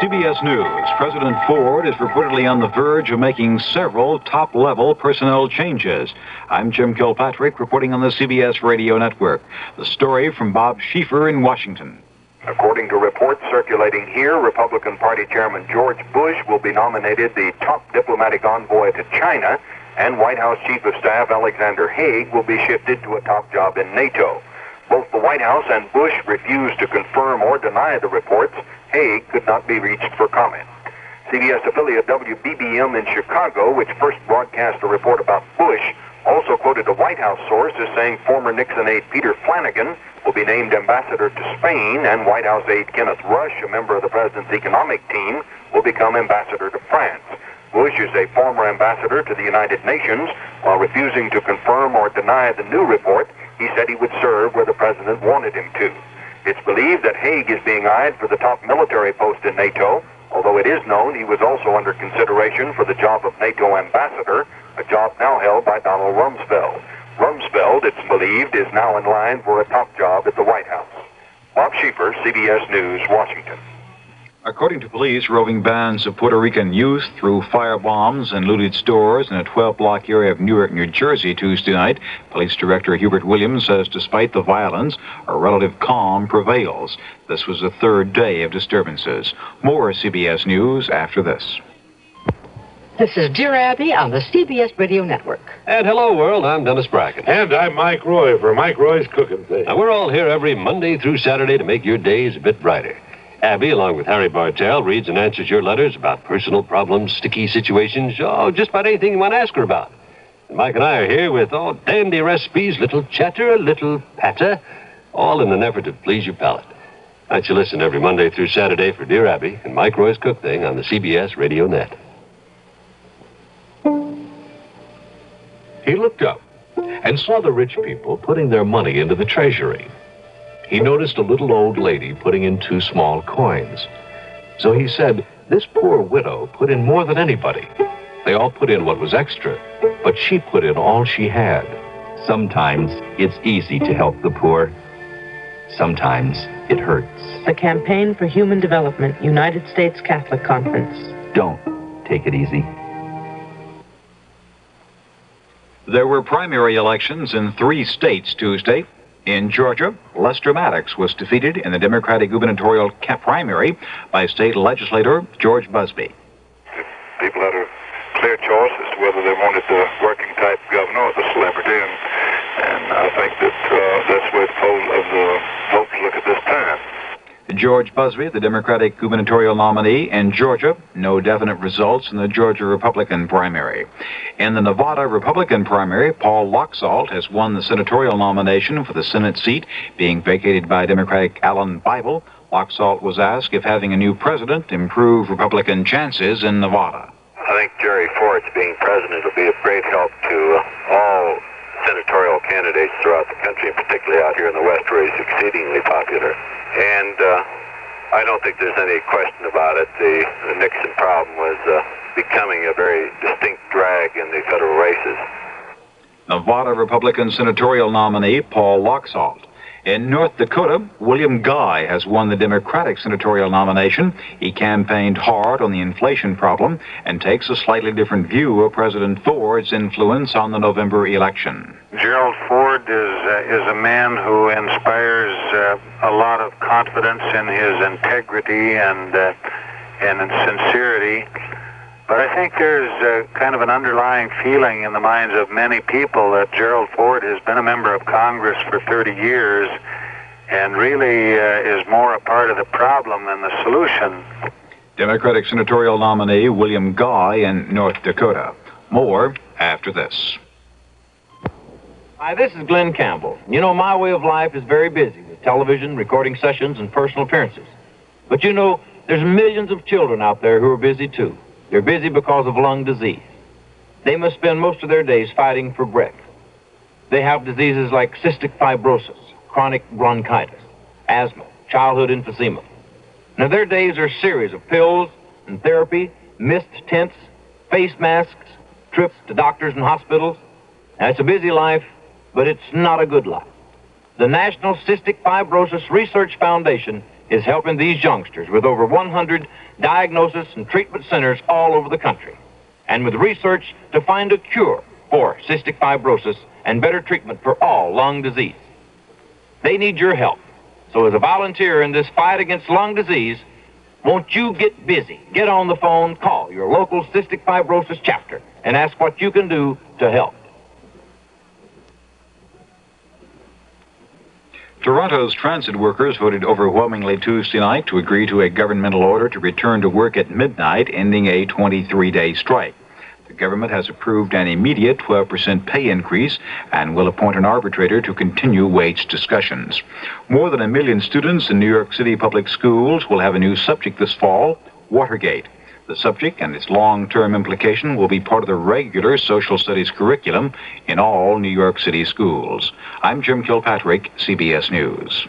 CBS News, President Ford is reportedly on the verge of making several top-level personnel changes. I'm Jim Kilpatrick reporting on the CBS Radio Network. The story from Bob Schieffer in Washington. According to reports circulating here, Republican Party Chairman George Bush will be nominated the top diplomatic envoy to China, and White House Chief of Staff Alexander Haig will be shifted to a top job in NATO. Both the White House and Bush refused to confirm or deny the reports. Haig could not be reached for comment. CBS affiliate WBBM in Chicago, which first broadcast a report about Bush, also quoted a White House source as saying former Nixon aide Peter Flanagan will be named ambassador to Spain, and White House aide Kenneth Rush, a member of the president's economic team, will become ambassador to France. Bush is a former ambassador to the United Nations. While refusing to confirm or deny the new report, he said he would serve where the president wanted him to. It's believed that Haig is being eyed for the top military post in NATO, although it is known he was also under consideration for the job of NATO ambassador, a job now held by Donald Rumsfeld. Rumsfeld, it's believed, is now in line for a top job at the White House. Bob Schieffer, CBS News, Washington. According to police, roving bands of Puerto Rican youth threw firebombs and looted stores in a 12-block area of Newark, New Jersey Tuesday night. Police Director Hubert Williams says despite the violence, a relative calm prevails. This was the third day of disturbances. More CBS News after this. This is Dear Abby on the CBS Radio Network. And hello, world. I'm Dennis Bracken. And I'm Mike Roy for Mike Roy's Cooking Thing. Now, we're all here every Monday through Saturday to make your days a bit brighter. Abby, along with Harry Bartell, reads and answers your letters about personal problems, sticky situations, just about anything you want to ask her about. And Mike and I are here with dandy recipes, little chatter, a little patter, all in an effort to please your palate. Why don't you listen every Monday through Saturday for Dear Abby and Mike Roy's Cook Thing on the CBS Radio Net. He looked up and saw the rich people putting their money into the treasury. He noticed a little old lady putting in 2 small coins. So he said, this poor widow put in more than anybody. They all put in what was extra, but she put in all she had. Sometimes it's easy to help the poor. Sometimes it hurts. The Campaign for Human Development, United States Catholic Conference. Don't take it easy. There were primary elections in 3 states Tuesday. In Georgia, Lester Maddox was defeated in the Democratic gubernatorial primary by state legislator George Busbee. People had a clear choice as to whether they wanted the working-type governor or the celebrity, and I think that that's where the votes look at this time. George Busbee, the Democratic gubernatorial nominee in Georgia, no definite results in the Georgia Republican primary. In the Nevada Republican primary, Paul Laxalt has won the senatorial nomination for the Senate seat, being vacated by Democratic Alan Bible. Laxalt was asked if having a new president improved Republican chances in Nevada. I think Jerry Ford's being president will be of great help to all senatorial candidates throughout the country, and particularly out here in the West, where he's exceedingly popular. And I don't think there's any question about it. The Nixon problem was becoming a very distinct drag in the federal races. Nevada Republican senatorial nominee Paul Laxalt. In North Dakota, William Guy has won the Democratic senatorial nomination. He campaigned hard on the inflation problem and takes a slightly different view of President Ford's influence on the November election. Gerald Ford is a man who inspires a lot of confidence in his integrity and in sincerity. But I think there's kind of an underlying feeling in the minds of many people that Gerald Ford has been a member of Congress for 30 years and really is more a part of the problem than the solution. Democratic senatorial nominee William Guy in North Dakota. More after this. Hi, this is Glenn Campbell. You know, my way of life is very busy with television, recording sessions, and personal appearances. But you know, there's millions of children out there who are busy too. They're busy because of lung disease. They must spend most of their days fighting for breath. They have diseases like cystic fibrosis, chronic bronchitis, asthma, childhood emphysema. Now, their days are a series of pills and therapy, mist tents, face masks, trips to doctors and hospitals. Now, it's a busy life, but it's not a good life. The National Cystic Fibrosis Research Foundation is helping these youngsters with over 100 diagnosis and treatment centers all over the country, and with research to find a cure for cystic fibrosis and better treatment for all lung disease. They need your help. So as a volunteer in this fight against lung disease, won't you get busy? Get on the phone, call your local cystic fibrosis chapter, and ask what you can do to help. Toronto's transit workers voted overwhelmingly Tuesday night to agree to a governmental order to return to work at midnight, ending a 23-day strike. The government has approved an immediate 12% pay increase and will appoint an arbitrator to continue wage discussions. More than 1 million students in New York City public schools will have a new subject this fall, Watergate. The subject and its long-term implication will be part of the regular social studies curriculum in all New York City schools. I'm Jim Kilpatrick, CBS News.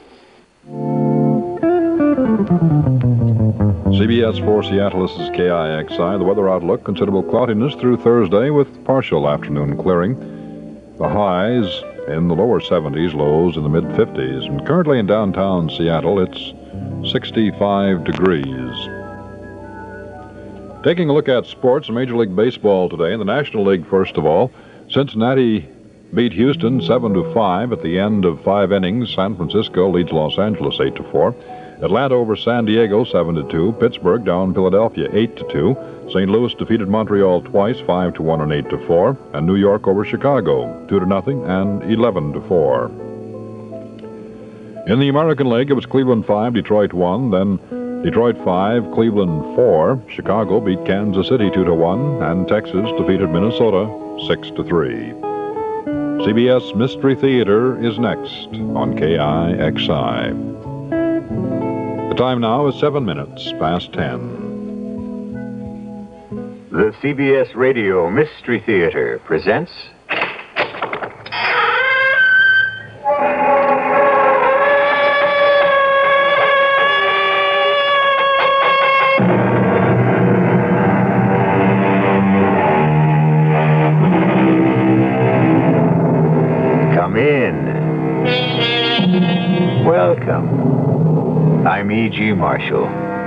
CBS 4 Seattle, this is KIXI. The weather outlook, considerable cloudiness through Thursday with partial afternoon clearing. The highs in the lower 70s, lows in the mid-50s. And currently in downtown Seattle, it's 65 degrees. Taking a look at sports, Major League Baseball today. In the National League, first of all, Cincinnati beat Houston 7-5 at the end of 5 innings. San Francisco leads Los Angeles 8-4. Atlanta over San Diego 7-2. Pittsburgh down Philadelphia 8-2. St. Louis defeated Montreal twice 5-1 and 8-4. And New York over Chicago 2-0 and 11-4. In the American League, it was Cleveland 5, Detroit 1, then Detroit 5, Cleveland 4. Chicago beat Kansas City 2-1, and Texas defeated Minnesota 6-3. CBS Mystery Theater is next on KIXI. The time now is 7 minutes past 10. The CBS Radio Mystery Theater presents I'm E.G. Marshall.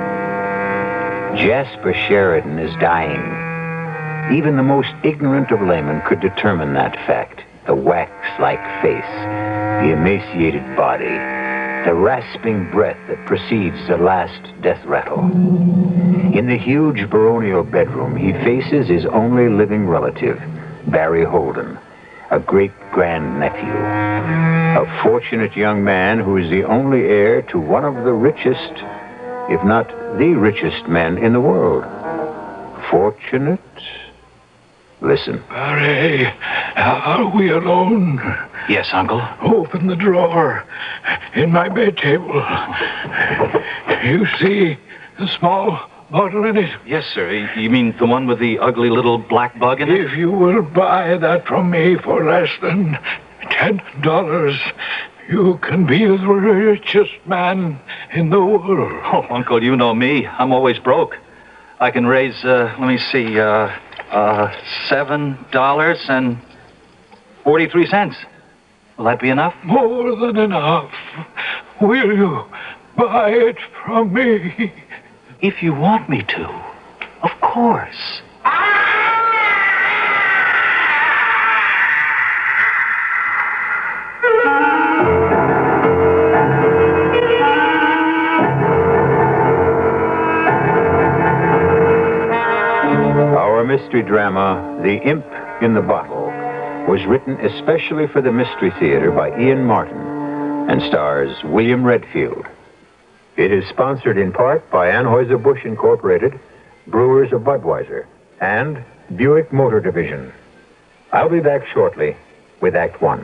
Jasper Sheridan is dying. Even the most ignorant of laymen could determine that fact. The wax-like face, the emaciated body, the rasping breath that precedes the last death rattle. In the huge baronial bedroom, he faces his only living relative, Barry Holden, a great-grandnephew. A fortunate young man who is the only heir to one of the richest, if not the richest men in the world. Fortunate? Listen. Barry, are we alone? Yes, Uncle. Open the drawer in my bed table. You see the small bottle in it? Yes, sir. You mean the one with the ugly little black bug in it? If you will buy that from me for less than $10, you can be the richest man in the world. Oh, Uncle, you know me. I'm always broke. I can raise, $7.43. Will that be enough? More than enough. Will you buy it from me? If you want me to, of course. Our mystery drama, The Imp in the Bottle, was written especially for the Mystery Theater by Ian Martin and stars William Redfield. It is sponsored in part by Anheuser-Busch Incorporated, Brewers of Budweiser, and Buick Motor Division. I'll be back shortly with Act One.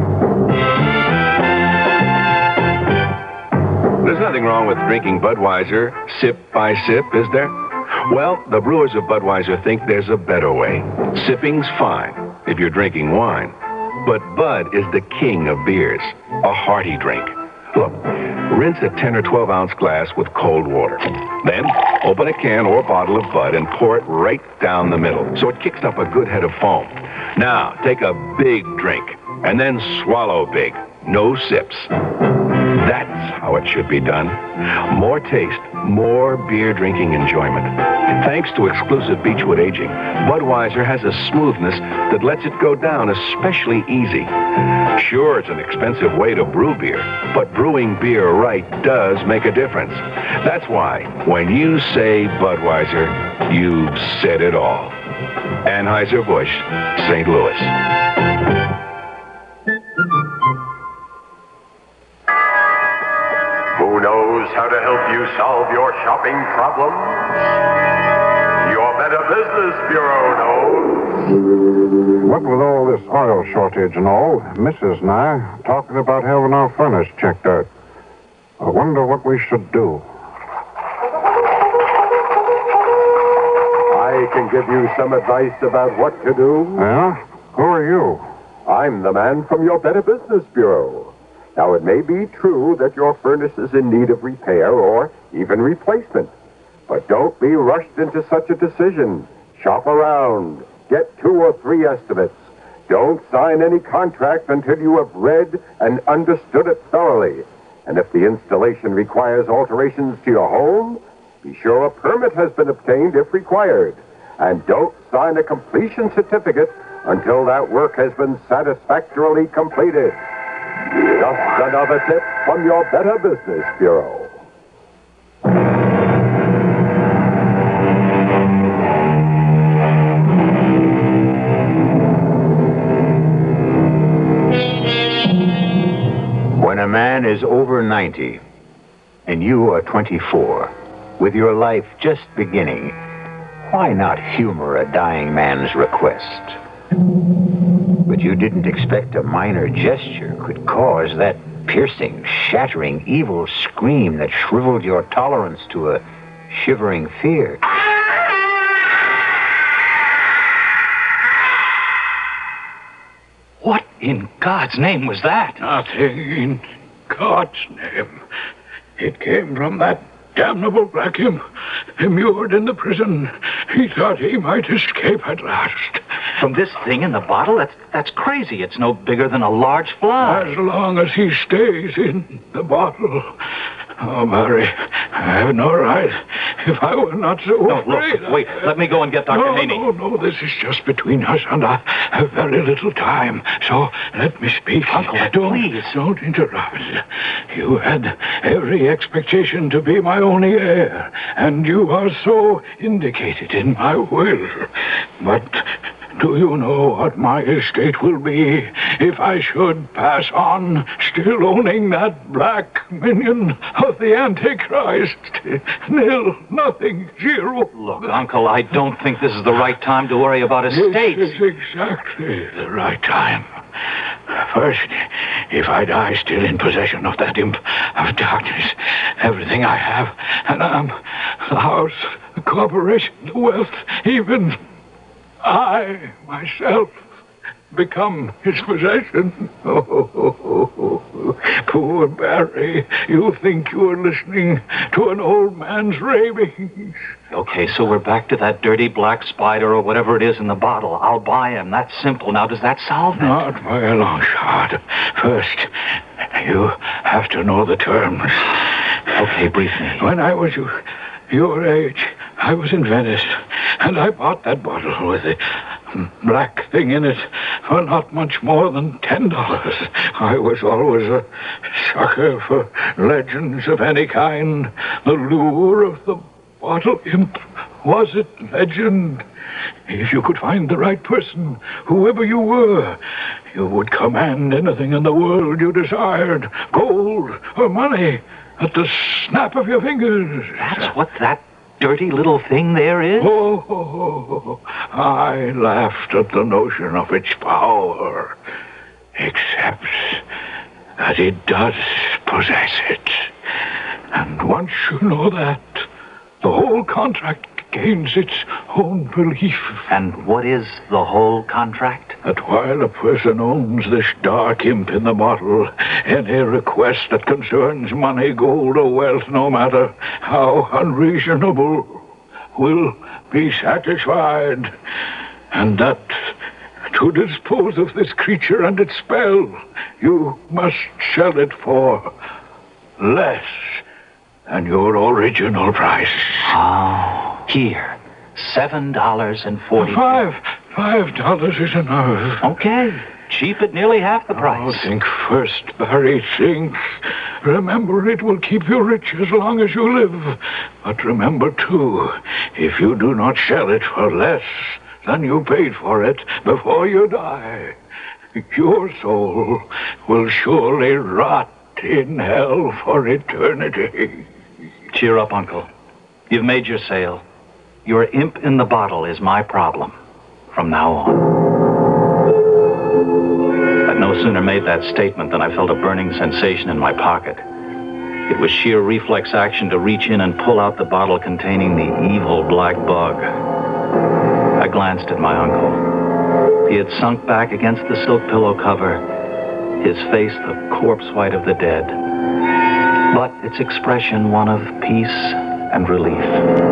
There's nothing wrong with drinking Budweiser sip by sip, is there? Well, the Brewers of Budweiser think there's a better way. Sipping's fine if you're drinking wine. But Bud is the king of beers, a hearty drink. Look, rinse a 10 or 12 ounce glass with cold water. Then open a can or bottle of Bud and pour it right down the middle so it kicks up a good head of foam. Now, take a big drink and then swallow big. No sips. That's how it should be done. More taste, more beer drinking enjoyment. Thanks to exclusive Beechwood aging, Budweiser has a smoothness that lets it go down especially easy. Sure, it's an expensive way to brew beer, but brewing beer right does make a difference. That's why when you say Budweiser, you've said it all. Anheuser-Busch, St. Louis. Who knows how to help you solve your shopping problems? Your Better Business Bureau knows. What with all this oil shortage and all, Mrs. and I are talking about having our furnace checked out. I wonder what we should do. I can give you some advice about what to do. Yeah? Who are you? I'm the man from your Better Business Bureau. Now, it may be true that your furnace is in need of repair or even replacement. But don't be rushed into such a decision. Shop around. Get 2 or 3 estimates. Don't sign any contract until you have read and understood it thoroughly. And if the installation requires alterations to your home, be sure a permit has been obtained if required. And don't sign a completion certificate until that work has been satisfactorily completed. Just another tip from your Better Business Bureau. When a man is over 90 and you are 24, with your life just beginning, why not humor a dying man's request? But you didn't expect a minor gesture could cause that piercing, shattering, evil scream that shriveled your tolerance to a shivering fear. What in God's name was that? Nothing in God's name. It came from that damnable black imp immured in the prison. He thought he might escape at last. From this thing in the bottle? That's crazy. It's no bigger than a large fly. As long as he stays in the bottle. Oh, Barry, I have no right. If I were not so afraid... Look, wait. Let me go and get Dr. Haney. No, this is just between us, and I have very little time. So let me speak. Uncle, please. Don't interrupt. You had every expectation to be my only heir, and you are so indicated in my will. But... do you know what my estate will be if I should pass on still owning that black minion of the Antichrist? Nil, nothing, zero. Look, Uncle, I don't think this is the right time to worry about estates. This is exactly the right time. First, if I die still in possession of that imp of darkness, everything I have, and the house, the corporation, the wealth, even... I, myself, become his possession. Oh, poor Barry, you think you are listening to an old man's ravings. Okay, so we're back to that dirty black spider or whatever it is in the bottle. I'll buy him. That's simple. Now, does that solve it? Not by a long shot. First, you have to know the terms. Okay, brief me. When I was your age, I was in Venice, and I bought that bottle with the black thing in it for not much more than $10. I was always a sucker for legends of any kind. The lure of the bottle imp was it legend. If you could find the right person, whoever you were, you would command anything in the world you desired, gold or money, at the snap of your fingers. That's what that dirty little thing there is? Oh, I laughed at the notion of its power, except that it does possess it. And once you know that, the whole contract gains its own belief. And what is the whole contract? That while a person owns this dark imp in the bottle, any request that concerns money, gold, or wealth, no matter how unreasonable, will be satisfied. And that to dispose of this creature and its spell, you must sell it for less than your original price. Oh, here. $7.40. $5 is enough. Okay. Cheap at nearly half the price. Oh, think first, Barry, think. Remember, it will keep you rich as long as you live. But remember, too, if you do not sell it for less than you paid for it before you die, your soul will surely rot in hell for eternity. Cheer up, Uncle. You've made your sale. Your imp in the bottle is my problem from now on. I'd no sooner made that statement than I felt a burning sensation in my pocket. It was sheer reflex action to reach in and pull out the bottle containing the evil black bug. I glanced at my uncle. He had sunk back against the silk pillow cover, his face the corpse white of the dead, but its expression one of peace and relief.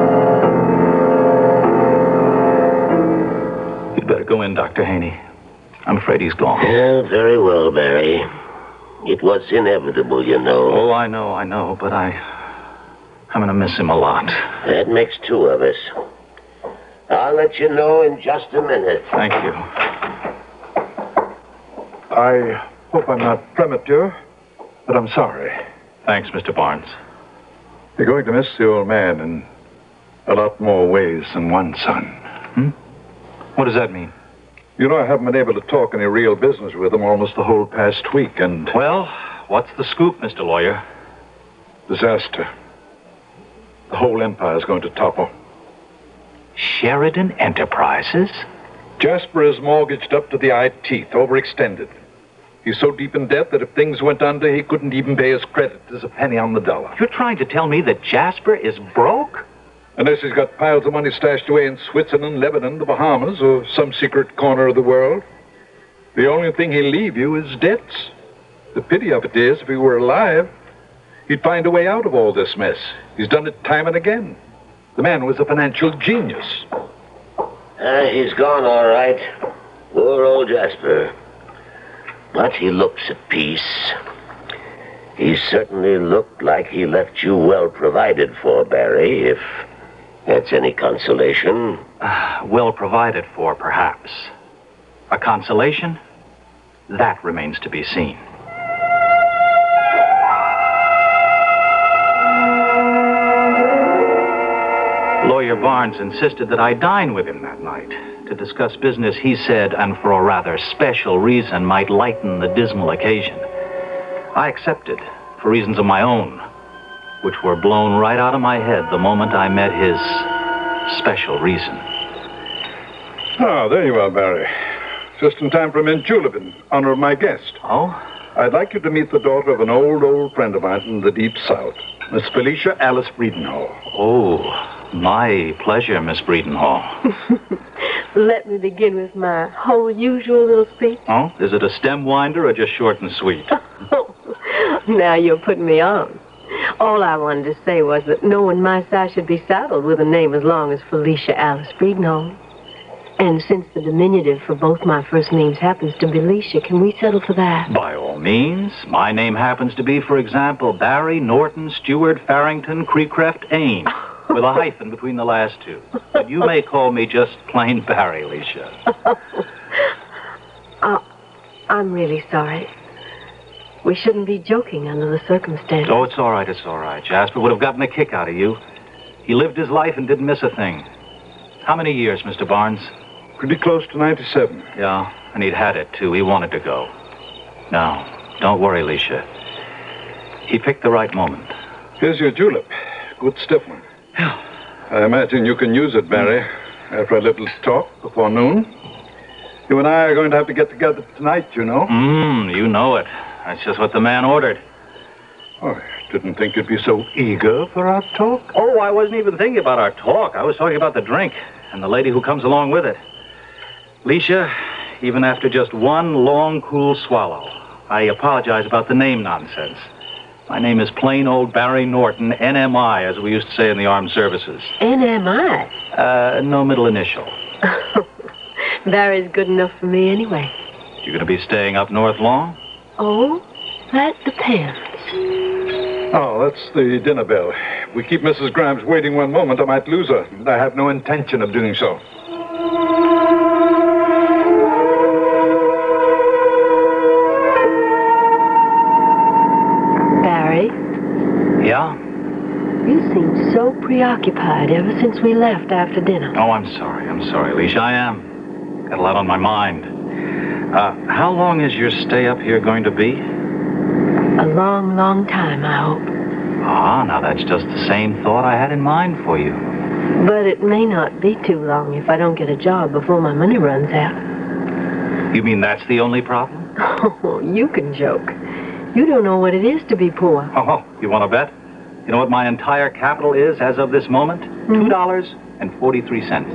You'd better go in, Dr. Haney. I'm afraid he's gone. Yeah, very well, Barry. It was inevitable, you know. Oh, I know, but I'm going to miss him a lot. That makes two of us. I'll let you know in just a minute. Thank you. I hope I'm not premature, but I'm sorry. Thanks, Mr. Barnes. You're going to miss the old man in a lot more ways than one, son. What does that mean? You know, I haven't been able to talk any real business with him almost the whole past week, and... Well, what's the scoop, Mr. Lawyer? Disaster. The whole empire's going to topple. Sheridan Enterprises? Jasper is mortgaged up to the eye teeth, overextended. He's so deep in debt that if things went under, he couldn't even pay his creditors a penny on the dollar. You're trying to tell me that Jasper is broke? Unless he's got piles of money stashed away in Switzerland, Lebanon, the Bahamas, or some secret corner of the world. The only thing he'll leave you is debts. The pity of it is, if he were alive, he'd find a way out of all this mess. He's done it time and again. The man was a financial genius. He's gone, all right. Poor old Jasper. But he looks at peace. He certainly looked like he left you well provided for, Barry, if that's any consolation. Well provided for, perhaps. A consolation? That remains to be seen. Lawyer Barnes insisted that I dine with him that night to discuss business he said, and for a rather special reason, might lighten the dismal occasion. I accepted, for reasons of my own, which were blown right out of my head the moment I met his special reason. Ah, there you are, Barry. Just in time for Mint Julep in honor of my guest. Oh? I'd like you to meet the daughter of an old friend of mine from the Deep South, Miss Felicia Alice Breedenhall. Oh, my pleasure, Miss Breedenhall. Let me begin with my whole usual little speech. Oh, is it a stem winder or just short and sweet? Now you're putting me on. All I wanted to say was that no one my size should be saddled with a name as long as Felicia Alice Breedenhall. And since the diminutive for both my first names happens to be Alicia, can we settle for that? By all means. My name happens to be, for example, Barry Norton Stewart Farrington Creecreft Ain, with a hyphen between the last two. But you may call me just plain Barry, Alicia. I'm really sorry. We shouldn't be joking under the circumstances. Oh, it's all right. Jasper would have gotten a kick out of you. He lived his life and didn't miss a thing. How many years, Mr. Barnes? Pretty close to 97. Yeah, and he'd had it, too. He wanted to go. Now, don't worry, Alicia. He picked the right moment. Here's your julep. Good stiff one. Yeah. I imagine you can use it, Barry, after a little talk before noon. You and I are going to have to get together tonight, you know. You know it. That's just what the man ordered. Oh, I didn't think you'd be so eager for our talk. Oh, I wasn't even thinking about our talk. I was talking about the drink and the lady who comes along with it. Alicia, even after just one long, cool swallow, I apologize about the name nonsense. My name is plain old Barry Norton, NMI, as we used to say in the armed services. NMI? No middle initial. Barry's good enough for me anyway. You going to be staying up north long? Oh, that depends. Oh, that's the dinner bell. If we keep Mrs. Grimes waiting one moment, I might lose her. And I have no intention of doing so. Barry? Yeah? You seem so preoccupied ever since we left after dinner. Oh, I'm sorry, Alicia. I am. Got a lot on my mind. How long is your stay up here going to be? A long, long time, I hope. Ah, now that's just the same thought I had in mind for you. But it may not be too long if I don't get a job before my money runs out. You mean that's the only problem? Oh, you can joke. You don't know what it is to be poor. Oh, you want to bet? You know what my entire capital is as of this moment? $2.43.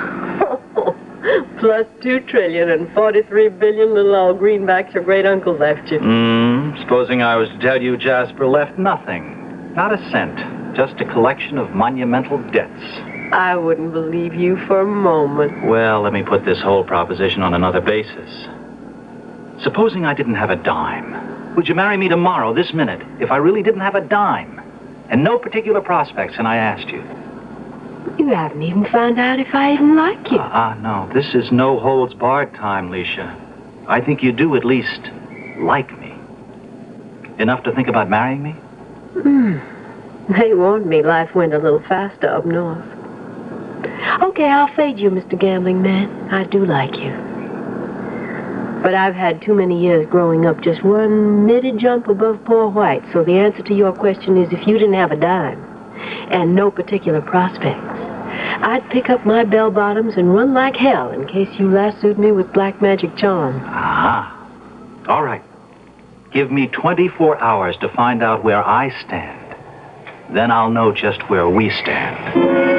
Plus $2 trillion and 43 billion little old greenbacks your great-uncle left you. Supposing I was to tell you Jasper left nothing. Not a cent. Just a collection of monumental debts. I wouldn't believe you for a moment. Well, let me put this whole proposition on another basis. Supposing I didn't have a dime. Would you marry me tomorrow, this minute, if I really didn't have a dime? And no particular prospects, and I asked you. You haven't even found out if I even like you. No. This is no holds barred time, Leisha. I think you do at least like me. Enough to think about marrying me? They warned me life went a little faster up north. Okay, I'll fade you, Mr. Gambling Man. I do like you. But I've had too many years growing up just one middy jump above poor white, so the answer to your question is if you didn't have a dime and no particular prospects, I'd pick up my bell-bottoms and run like hell in case you lassoed me with black magic charm. All right. Give me 24 hours to find out where I stand. Then I'll know just where we stand.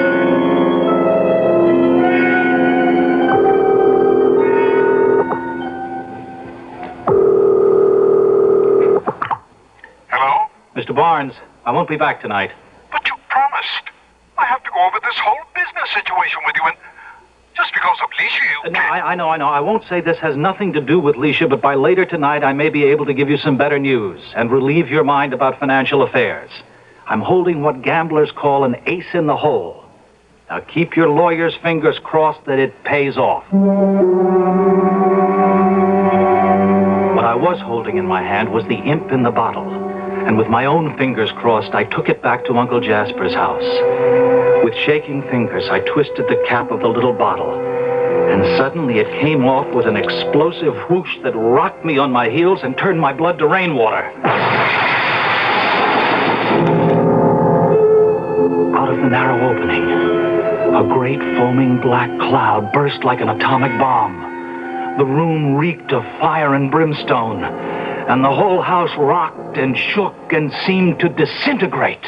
Hello? Mr. Barnes, I won't be back tonight. But you promised. I have to go over this whole business situation with you, and just because of Leisha, you No, I know. I won't say this has nothing to do with Leisha, but by later tonight, I may be able to give you some better news and relieve your mind about financial affairs. I'm holding what gamblers call an ace in the hole. Now keep your lawyer's fingers crossed that it pays off. What I was holding in my hand was the imp in the bottle. And with my own fingers crossed, I took it back to Uncle Jasper's house. With shaking fingers, I twisted the cap of the little bottle. And suddenly it came off with an explosive whoosh that rocked me on my heels and turned my blood to rainwater. Out of the narrow opening, a great foaming black cloud burst like an atomic bomb. The room reeked of fire and brimstone, and the whole house rocked and shook and seemed to disintegrate.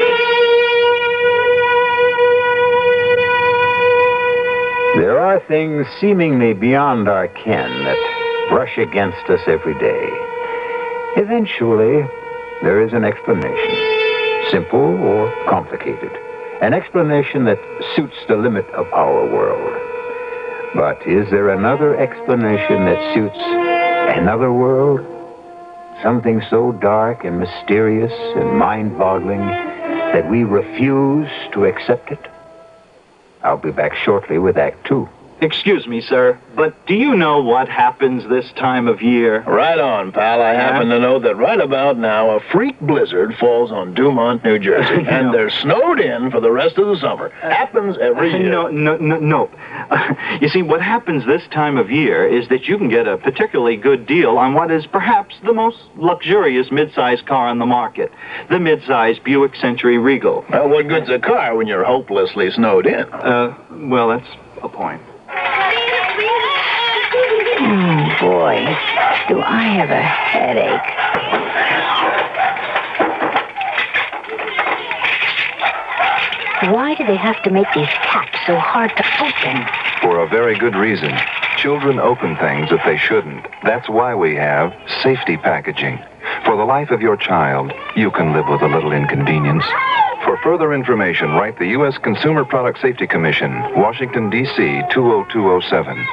There are things seemingly beyond our ken that brush against us every day. Eventually, there is an explanation, simple or complicated, an explanation that suits the limit of our world. But is there another explanation that suits another world? Something so dark and mysterious and mind-boggling that we refuse to accept it? I'll be back shortly with Act 2. Excuse me, sir, but do you know what happens this time of year? Right on, pal. I happen to know that right about now, a freak blizzard falls on Dumont, New Jersey, and they're snowed in for the rest of the summer. Happens every year. Nope. You see, what happens this time of year is that you can get a particularly good deal on what is perhaps the most luxurious mid-size car on the market, the mid-size Buick Century Regal. Well, what good's a car when you're hopelessly snowed in? Well, that's a point. Oh, boy, do I have a headache. Why do they have to make these caps so hard to open? For a very good reason. Children open things that they shouldn't. That's why we have safety packaging. For the life of your child, you can live with a little inconvenience. For further information, write the U.S. Consumer Product Safety Commission, Washington, D.C. 20207.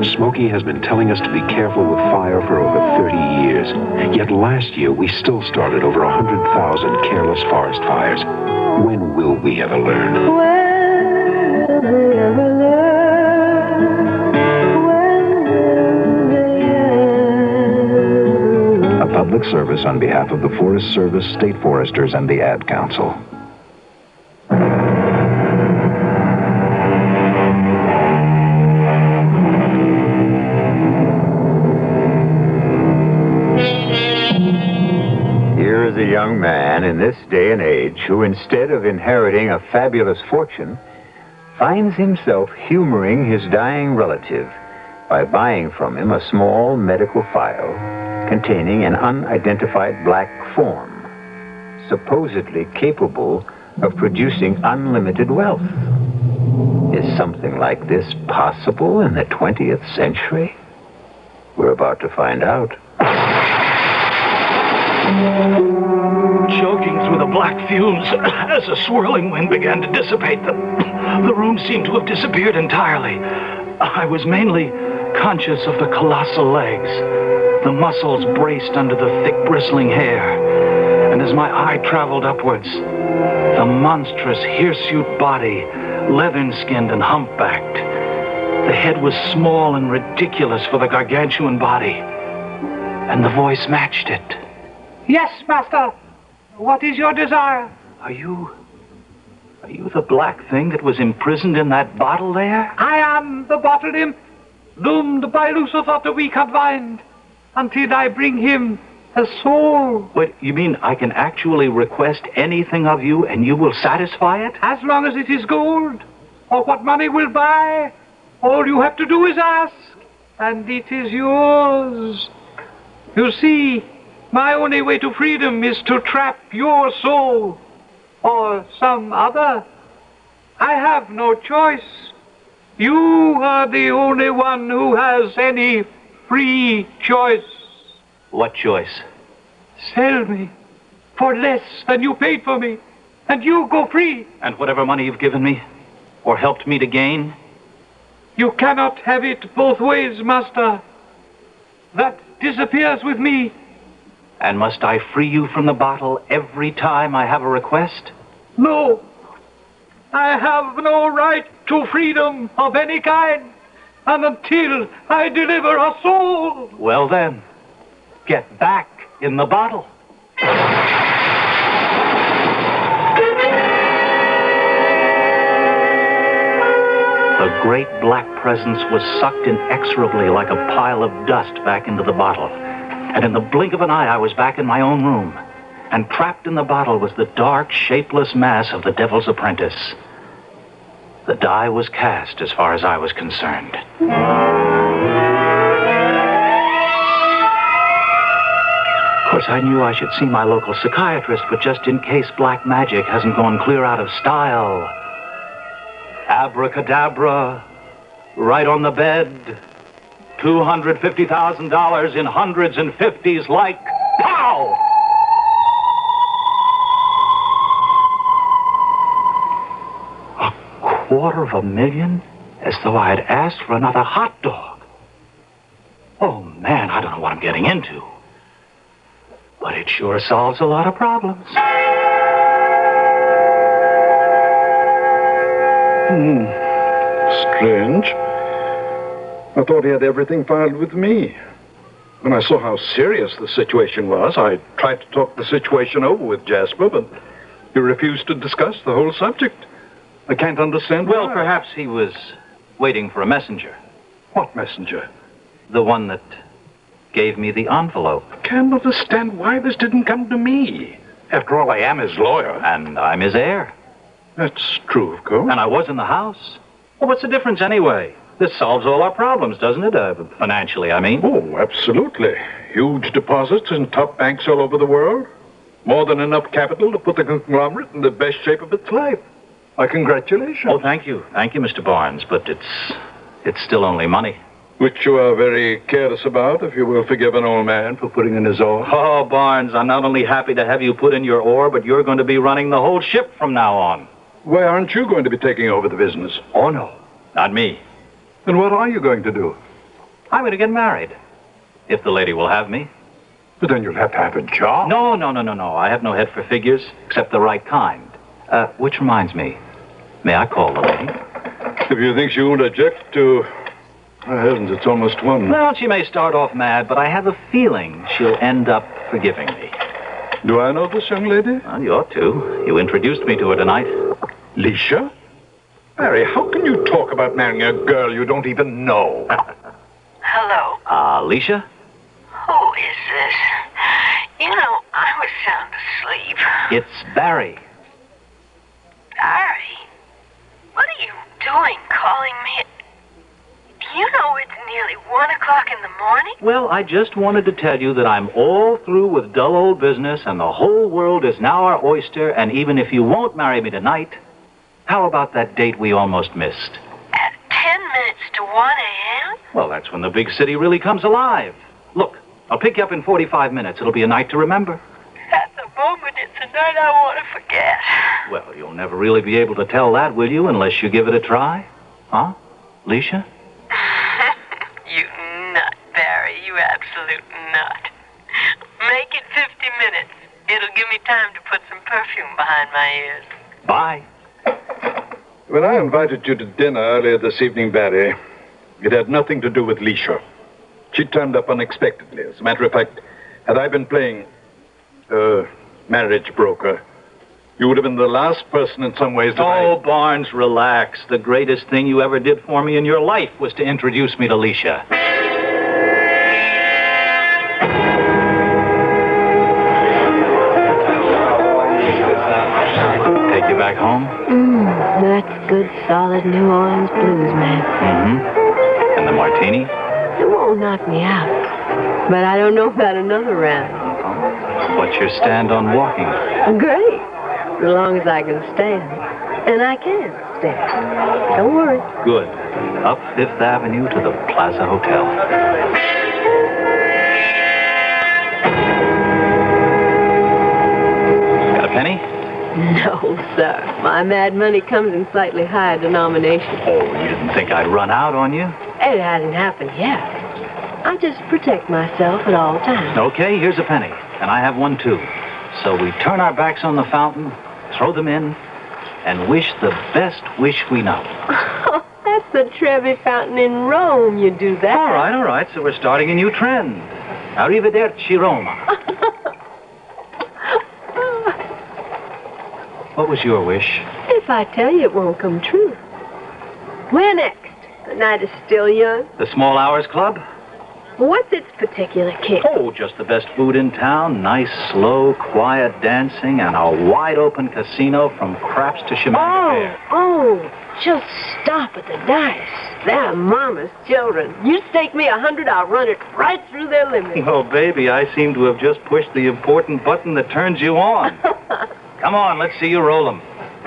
Smokey has been telling us to be careful with fire for over 30 years. Yet last year, we still started over 100,000 careless forest fires. When will we ever learn? A public service on behalf of the Forest Service, State Foresters, and the Ad Council. Here is a young man in this day and age who, instead of inheriting a fabulous fortune, finds himself humoring his dying relative by buying from him a small medical file containing an unidentified black form, supposedly capable of producing unlimited wealth. Is something like this possible in the 20th century? We're about to find out. Choking through the black fumes as a swirling wind began to dissipate them. The room seemed to have disappeared entirely. I was mainly conscious of the colossal legs, the muscles braced under the thick bristling hair, and as my eye traveled upwards, the monstrous hirsute body, leathern-skinned and humpbacked. The head was small and ridiculous for the gargantuan body, and the voice matched it. Yes, master. What is your desire? Are you the black thing that was imprisoned in that bottle there? I am the bottle imp, doomed by Lucifer to be confined until I bring him a soul. Wait, you mean I can actually request anything of you and you will satisfy it? As long as it is gold, or what money will buy, all you have to do is ask, and it is yours. You see, my only way to freedom is to trap your soul, or some other. I have no choice. You are the only one who has any free choice. What choice? Sell me for less than you paid for me, and you go free. And whatever money you've given me, or helped me to gain? You cannot have it both ways, master. That disappears with me. And must I free you from the bottle every time I have a request? No. I have no right to freedom of any kind, and until I deliver a soul. Well then, get back in the bottle. The great black presence was sucked inexorably like a pile of dust back into the bottle. And in the blink of an eye, I was back in my own room. And trapped in the bottle was the dark, shapeless mass of the Devil's Apprentice. The die was cast as far as I was concerned. Of course, I knew I should see my local psychiatrist, but just in case black magic hasn't gone clear out of style. Abracadabra, right on the bed. $250,000 in hundreds and fifties like pow! $250,000? As though I had asked for another hot dog. Oh, man, I don't know what I'm getting into. But it sure solves a lot of problems. Strange. I thought he had everything filed with me. When I saw how serious the situation was, I tried to talk the situation over with Jasper, but he refused to discuss the whole subject. I can't understand Well, why. perhaps he was waiting for a messenger. What messenger? The one that gave me the envelope. I can't understand why this didn't come to me. After all, I am his lawyer. And I'm his heir. That's true, of course. And I was in the house. Well, what's the difference anyway? This solves all our problems, doesn't it? Financially, I mean. Oh, absolutely. Huge deposits in top banks all over the world. More than enough capital to put the conglomerate in the best shape of its life. My congratulations. Oh, thank you. Thank you, Mr. Barnes. But it's still only money. Which you are very careless about, if you will forgive an old man for putting in his oar. Oh, Barnes, I'm not only happy to have you put in your oar, but you're going to be running the whole ship from now on. Why aren't you going to be taking over the business? Oh, no. Not me. Then what are you going to do? I'm going to get married. If the lady will have me. But then you'll have to have a job. No. I have no head for figures, except the right kind. Which reminds me, may I call the lady? If you think she won't object to... Oh, heavens, it's almost 1. Well, she may start off mad, but I have a feeling she'll end up forgiving me. Do I know this young lady? Well, you ought to. You introduced me to her tonight. Leisha? Mary, how can you talk about marrying a girl you don't even know? Hello? Leisha? Who is this? You know, I was sound asleep. It's Barry. Barry? What are you doing calling me? You know it's nearly 1 o'clock in the morning? Well, I just wanted to tell you that I'm all through with dull old business, and the whole world is now our oyster, and even if you won't marry me tonight, how about that date we almost missed? At 10 minutes to 1 a.m.? Well, that's when the big city really comes alive. Look, I'll pick you up in 45 minutes. It'll be a night to remember. At the moment, it's a night I want to forget. Well, you'll never really be able to tell that, will you, unless you give it a try? Huh, Leisha? You nut, Barry. You absolute nut. Make it 50 minutes. It'll give me time to put some perfume behind my ears. Bye. When I invited you to dinner earlier this evening, Barry, it had nothing to do with Leisha. She turned up unexpectedly. As a matter of fact, had I been playing marriage broker, you would have been the last person in some ways that Barnes, relax. The greatest thing you ever did for me in your life was to introduce me to Leisha. Take you back home? That's good, solid New Orleans blues, man. Mm-hmm. And the martini? It won't knock me out. But I don't know about another round. What's your stand on walking? Great. As long as I can stand. And I can stand. Don't worry. Good. Up Fifth Avenue to the Plaza Hotel. Got a penny? No, sir. My mad money comes in slightly higher denomination. Oh, you didn't think I'd run out on you? It hasn't happened yet. I just protect myself at all times. Okay, here's a penny. And I have one, too. So we turn our backs on the fountain, throw them in, and wish the best wish we know. Oh, that's the Trevi Fountain in Rome. You do that. All right. So we're starting a new trend. Arrivederci, Roma. What was your wish? If I tell you, it won't come true. Where next? The night is still young. The Small Hours Club? What's its particular kick? Oh, just the best food in town, nice, slow, quiet dancing, and a wide-open casino from craps to Chemanga. Oh, just stop at the dice. They're Mama's children. You stake me 100, I'll run it right through their limits. Oh, baby, I seem to have just pushed the important button that turns you on. Come on, let's see you roll them.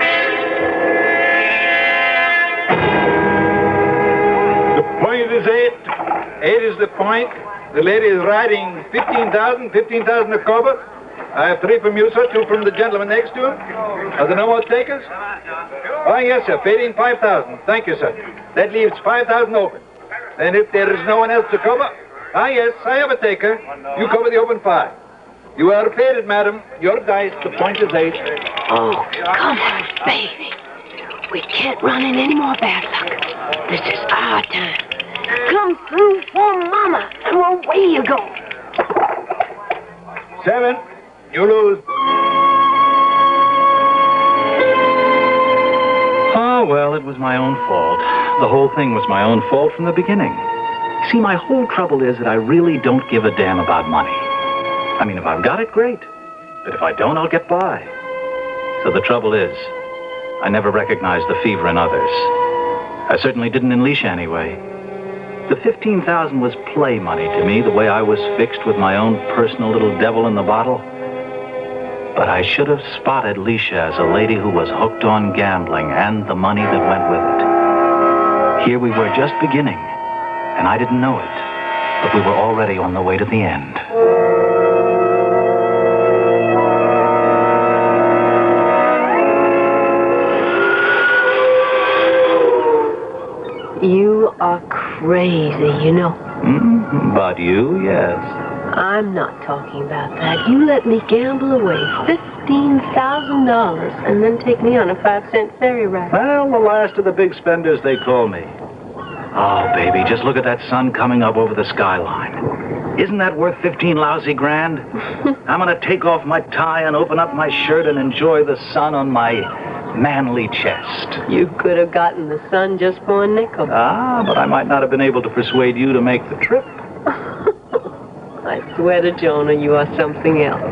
The point is 8. 8 is the point. The lady is riding 15,000 a cover. I have 3 from you, sir, 2 from the gentleman next to him. Are there no more takers? Oh, yes, sir. Paid in 5,000. Thank you, sir. That leaves 5,000 open. And if there is no one else to cover, yes, I have a taker. You cover the open 5. You are paid, madam. Your dice. The point is 8. Oh, come on, baby. We can't run in any more bad luck. This is our time. Come through for Mama, and away you go. 7. You lose. Oh, well, it was my own fault. The whole thing was my own fault from the beginning. See, my whole trouble is that I really don't give a damn about money. I mean, if I've got it, great. But if I don't, I'll get by. So the trouble is, I never recognized the fever in others. I certainly didn't in Leisha anyway. The 15,000 was play money to me, the way I was fixed with my own personal little devil in the bottle. But I should have spotted Leisha as a lady who was hooked on gambling and the money that went with it. Here we were just beginning, and I didn't know it, but we were already on the way to the end. You are crazy, you know. But you, yes. I'm not talking about that. You let me gamble away $15,000 and then take me on a 5-cent ferry ride. Well, the last of the big spenders, they call me. Oh, baby, just look at that sun coming up over the skyline. Isn't that worth 15 lousy grand? I'm gonna take off my tie and open up my shirt and enjoy the sun on my manly chest. You could have gotten the sun just for a nickel. Ah, but I might not have been able to persuade you to make the trip. I swear to Jonah, you are something else.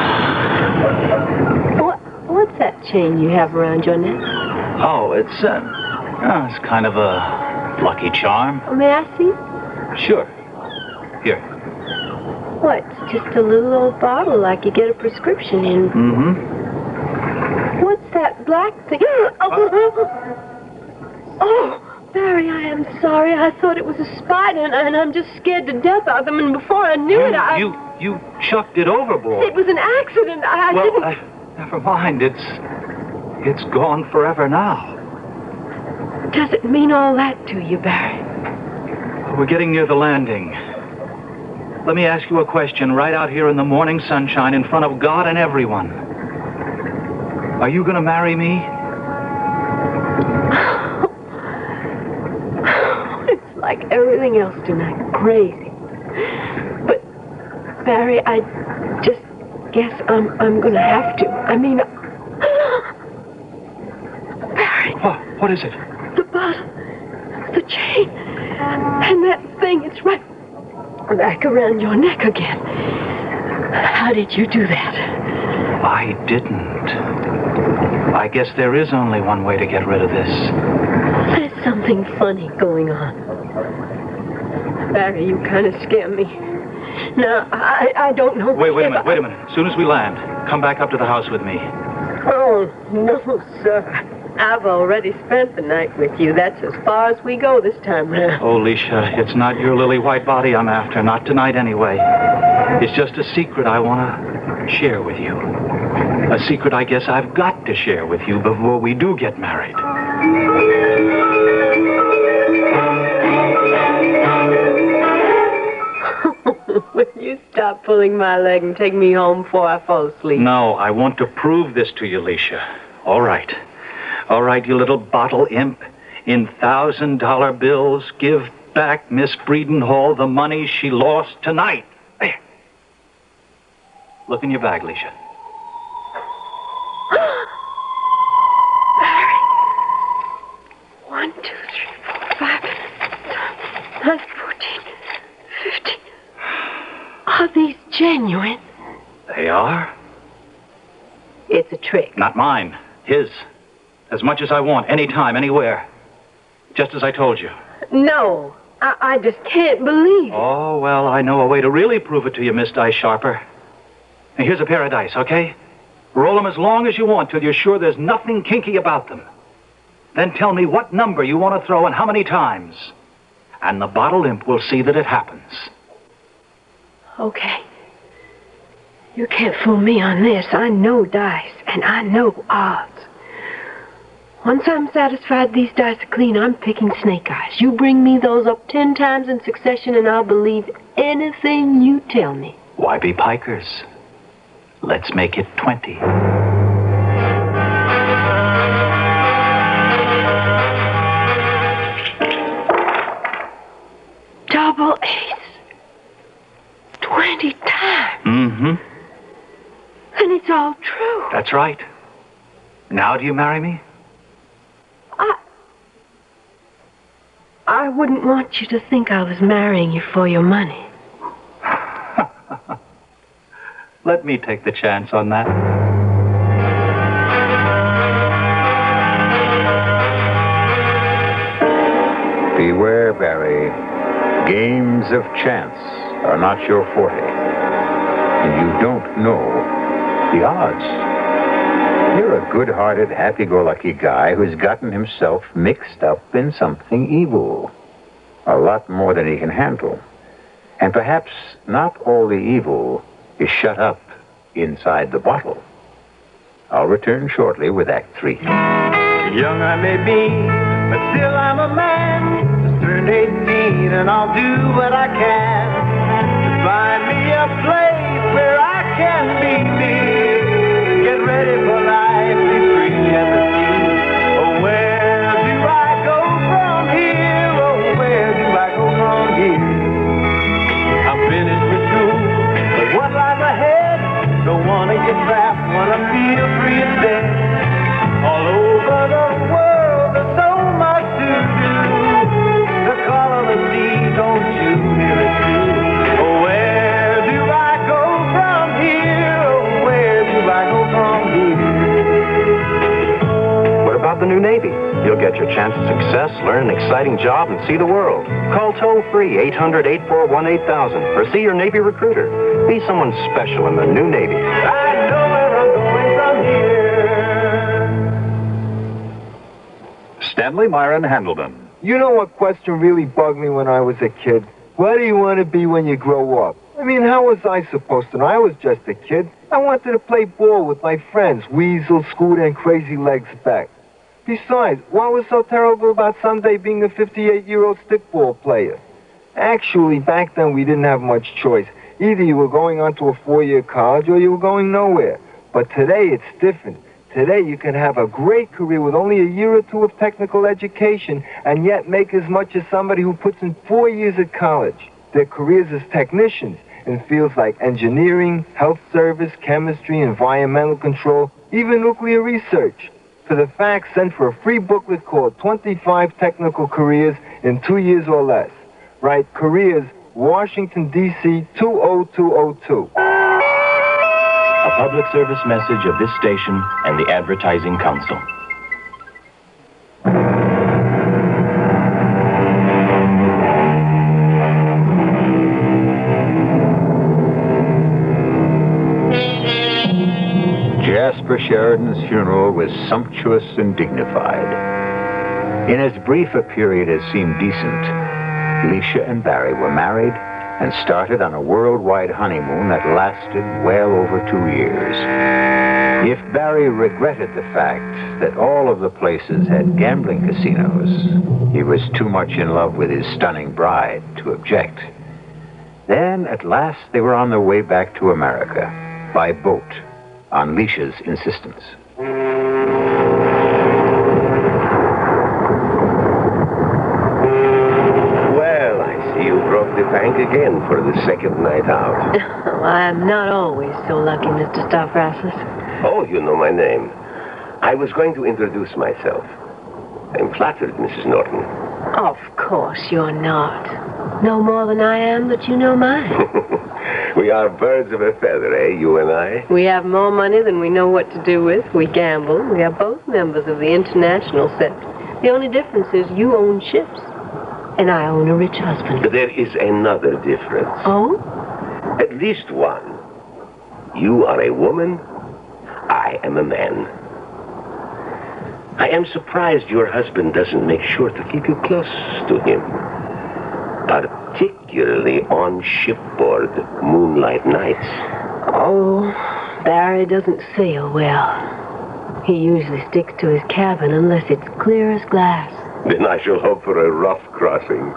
What's that chain you have around your neck? Oh, it's kind of a lucky charm. Oh, may I see? Sure. Here. What? It's just a little old bottle like you get a prescription in. Mm-hmm. What's that black thing? Oh, Barry, I am sorry. I thought it was a spider, and I'm just scared to death of them. And before I knew it, You chucked it overboard. It was an accident. I didn't... Never mind. It's gone forever now. Does it mean all that to you, Barry? We're getting near the landing. Let me ask you a question right out here in the morning sunshine in front of God and everyone. Are you going to marry me? It's like everything else tonight. Crazy. But, Barry, I just guess I'm going to have to. I mean... Barry. What is it? The bottle. The chain. And that thing, it's right back around your neck again. How did you do that? I didn't. I guess there is only one way to get rid of this. There's something funny going on. Barry, you kind of scare me. Now, I don't know... Wait a minute. As soon as we land, come back up to the house with me. Oh, no, sir. I've already spent the night with you. That's as far as we go this time round. Oh, Alicia, it's not your lily white body I'm after. Not tonight, anyway. It's just a secret I want to share with you. A secret I guess I've got to share with you before we do get married. Will you stop pulling my leg and take me home before I fall asleep? No, I want to prove this to you, Alicia. All right. All right, you little bottle imp. In $1,000 bills, give back Miss Breedenhall the money she lost tonight. There. Look in your bag, Alicia. Barry. 1, 2, 3, 4, 5, 9, 14, 15. Are these genuine? They are. It's a trick. Not mine. His. As much as I want, anytime, anywhere. Just as I told you. No. I just can't believe it. Oh, well, I know a way to really prove it to you, Miss Dice Sharper. Now, here's a pair of dice, okay? Roll them as long as you want till you're sure there's nothing kinky about them. Then tell me what number you want to throw and how many times. And the bottle imp will see that it happens. Okay. You can't fool me on this. I know dice, and I know odds. Once I'm satisfied these dice are clean, I'm picking snake eyes. You bring me those up 10 times in succession, and I'll believe anything you tell me. Why be pikers? Let's make it 20. Double ace. 20 times. Mm-hmm. And it's all true. That's right. Now do you marry me? I wouldn't want you to think I was marrying you for your money. Let me take the chance on that. Beware, Barry. Games of chance are not your forte. And you don't know the odds. You're a good-hearted, happy-go-lucky guy who's gotten himself mixed up in something evil. A lot more than he can handle. And perhaps not all the evil is shut up inside the bottle. I'll return shortly with Act 3. Young I may be, but still I'm a man. Just turned 18 pain, and I'll do what I can to find me a place where I can be me. Get ready for life, be free as the sea. Oh, where do I go from here? Oh, where do I go from here? I'm finished with school, but what lies ahead? Don't wanna get trapped, wanna feel free instead. All over the world, there's so much to do. The call of the sea, don't you hear it too? Oh, where do I go from here? Oh, where do I go from here? What about the new Navy? You'll get your chance at success, learn an exciting job, and see the world. Call toll-free 800-841-8000 or see your Navy recruiter. Be someone special in the new Navy. I know where I'm going from here. Stanley Myron Handelman. You know what question really bugged me when I was a kid? What do you want to be when you grow up? I mean, how was I supposed to know? I was just a kid. I wanted to play ball with my friends, Weasel, Scooter, and Crazy Legs Beck. Besides, what was so terrible about someday being a 58-year-old stickball player? Actually, back then we didn't have much choice. Either you were going on to a 4-year college or you were going nowhere. But today it's different. Today you can have a great career with only a year or two of technical education and yet make as much as somebody who puts in 4 years at college. Their careers as technicians in fields like engineering, health service, chemistry, environmental control, even nuclear research. For the facts, send for a free booklet called 25 Technical Careers in 2 years or less. Write Careers, Washington, D.C. 20202. A public service message of this station and the Advertising Council. Jasper Sheridan's funeral was sumptuous and dignified. In as brief a period as seemed decent, Leisha and Barry were married and started on a worldwide honeymoon that lasted well over 2 years. If Barry regretted the fact that all of the places had gambling casinos, he was too much in love with his stunning bride to object. Then, at last, they were on their way back to America, by boat, on Leisha's insistence. Well, I see you broke the bank again for the second night out. Oh, I'm not always so lucky, Mr. Stavropoulos. Oh, you know my name. I was going to introduce myself. I'm flattered, Mrs. Norton. Of course you're not. No more than I am, but you know mine. We are birds of a feather, eh, you and I? We have more money than we know what to do with. We gamble. We are both members of the international set. The only difference is you own ships, and I own a rich husband. But there is another difference. Oh? At least one. You are a woman. I am a man. I am surprised your husband doesn't make sure to keep you close to him. Particularly on shipboard moonlight nights. Oh, Barry doesn't sail well. He usually sticks to his cabin unless it's clear as glass. Then I shall hope for a rough crossing.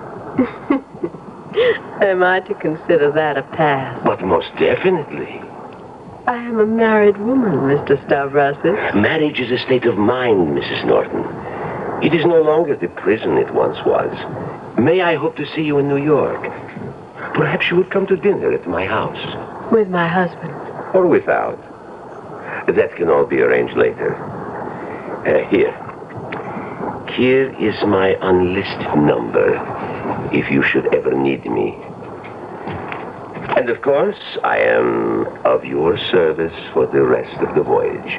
Am I to consider that a pass? But most definitely. I am a married woman, Mr. Stavropoulos. Marriage is a state of mind, Mrs. Norton. It is no longer the prison it once was. May I hope to see you in New York? Perhaps you would come to dinner at my house. With my husband. Or without. That can all be arranged later. Here. Here is my unlisted number, if you should ever need me. And of course, I am of your service for the rest of the voyage.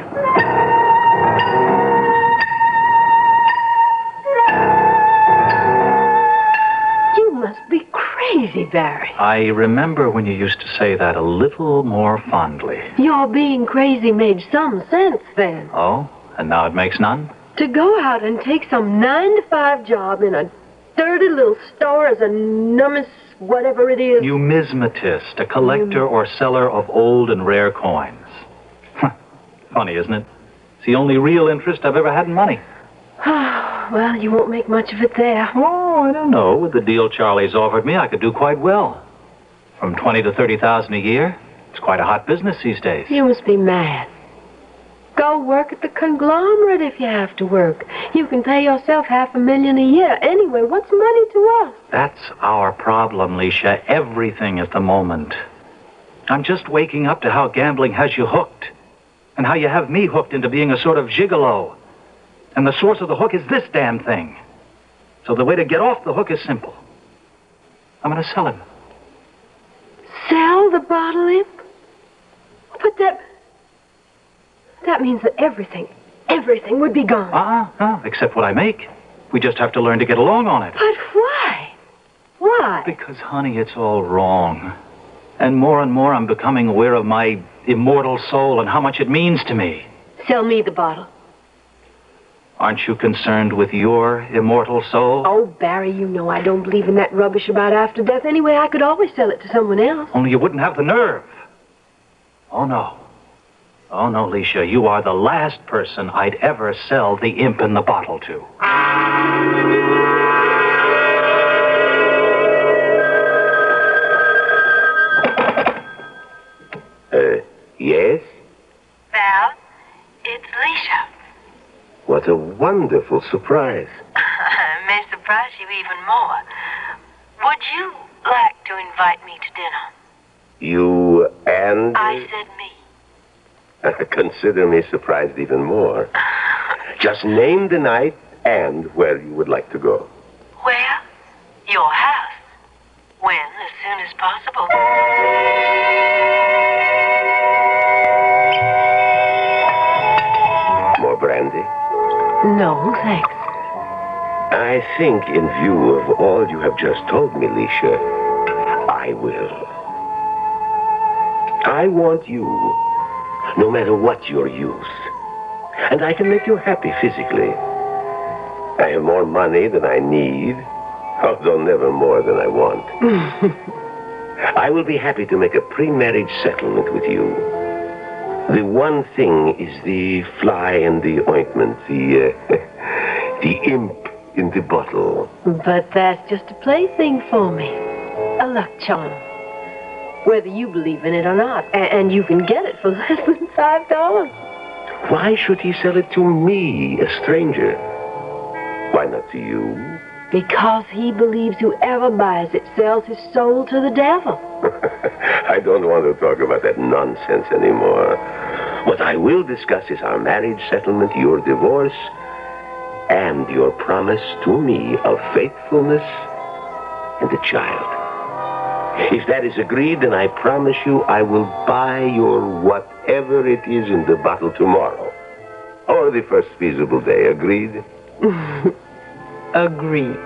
You must be crazy, Barry. I remember when you used to say that a little more fondly. Your being crazy made some sense then. Oh, and now it makes none? To go out and take some 9-to-5 job in a dirty little store as a whatever it is. Numismatist, a collector or seller of old and rare coins. Funny, isn't it? It's the only real interest I've ever had in money. Well, you won't make much of it there. Oh, I don't know. With the deal Charlie's offered me, I could do quite well. From 20 to 30,000 a year. It's quite a hot business these days. You must be mad. Go work at the conglomerate if you have to work. You can pay yourself $500,000 a year. Anyway, what's money to us? That's our problem, Leisha. Everything at the moment. I'm just waking up to how gambling has you hooked. And how you have me hooked into being a sort of gigolo. And the source of the hook is this damn thing. So the way to get off the hook is simple. I'm going to sell him. Sell the bottle imp? But that means that everything would be gone. Except what I make. We just have to learn to get along on it. But why? Why? Because, honey, it's all wrong. And more I'm becoming aware of my immortal soul and how much it means to me. Sell me the bottle. Aren't you concerned with your immortal soul? Oh, Barry, you know I don't believe in that rubbish about after death. Anyway, I could always sell it to someone else. Only you wouldn't have the nerve. Oh, no. Oh, no, Leisha, you are the last person I'd ever sell the imp in the bottle to. Yes? Val, it's Leisha. What a wonderful surprise. May surprise you even more. Would you like to invite me to dinner? You and... I said me. Consider me surprised even more. Just name the night and where you would like to go. Where? Your house. When? As soon as possible. More brandy? No, thanks. I think in view of all you have just told me, Leisha, I will. I want you, no matter what your use. And I can make you happy physically. I have more money than I need, although never more than I want. I will be happy to make a pre-marriage settlement with you. The one thing is the fly in the ointment, the imp in the bottle. But that's just a plaything for me. A luck charm. Whether you believe in it or not. And you can get it for less than $5. Why should he sell it to me, a stranger? Why not to you? Because he believes whoever buys it sells his soul to the devil. I don't want to talk about that nonsense anymore. What I will discuss is our marriage settlement, your divorce, and your promise to me of faithfulness and a child. If that is agreed, then I promise you I will buy your whatever it is in the bottle tomorrow. Or the first feasible day. Agreed? Agreed.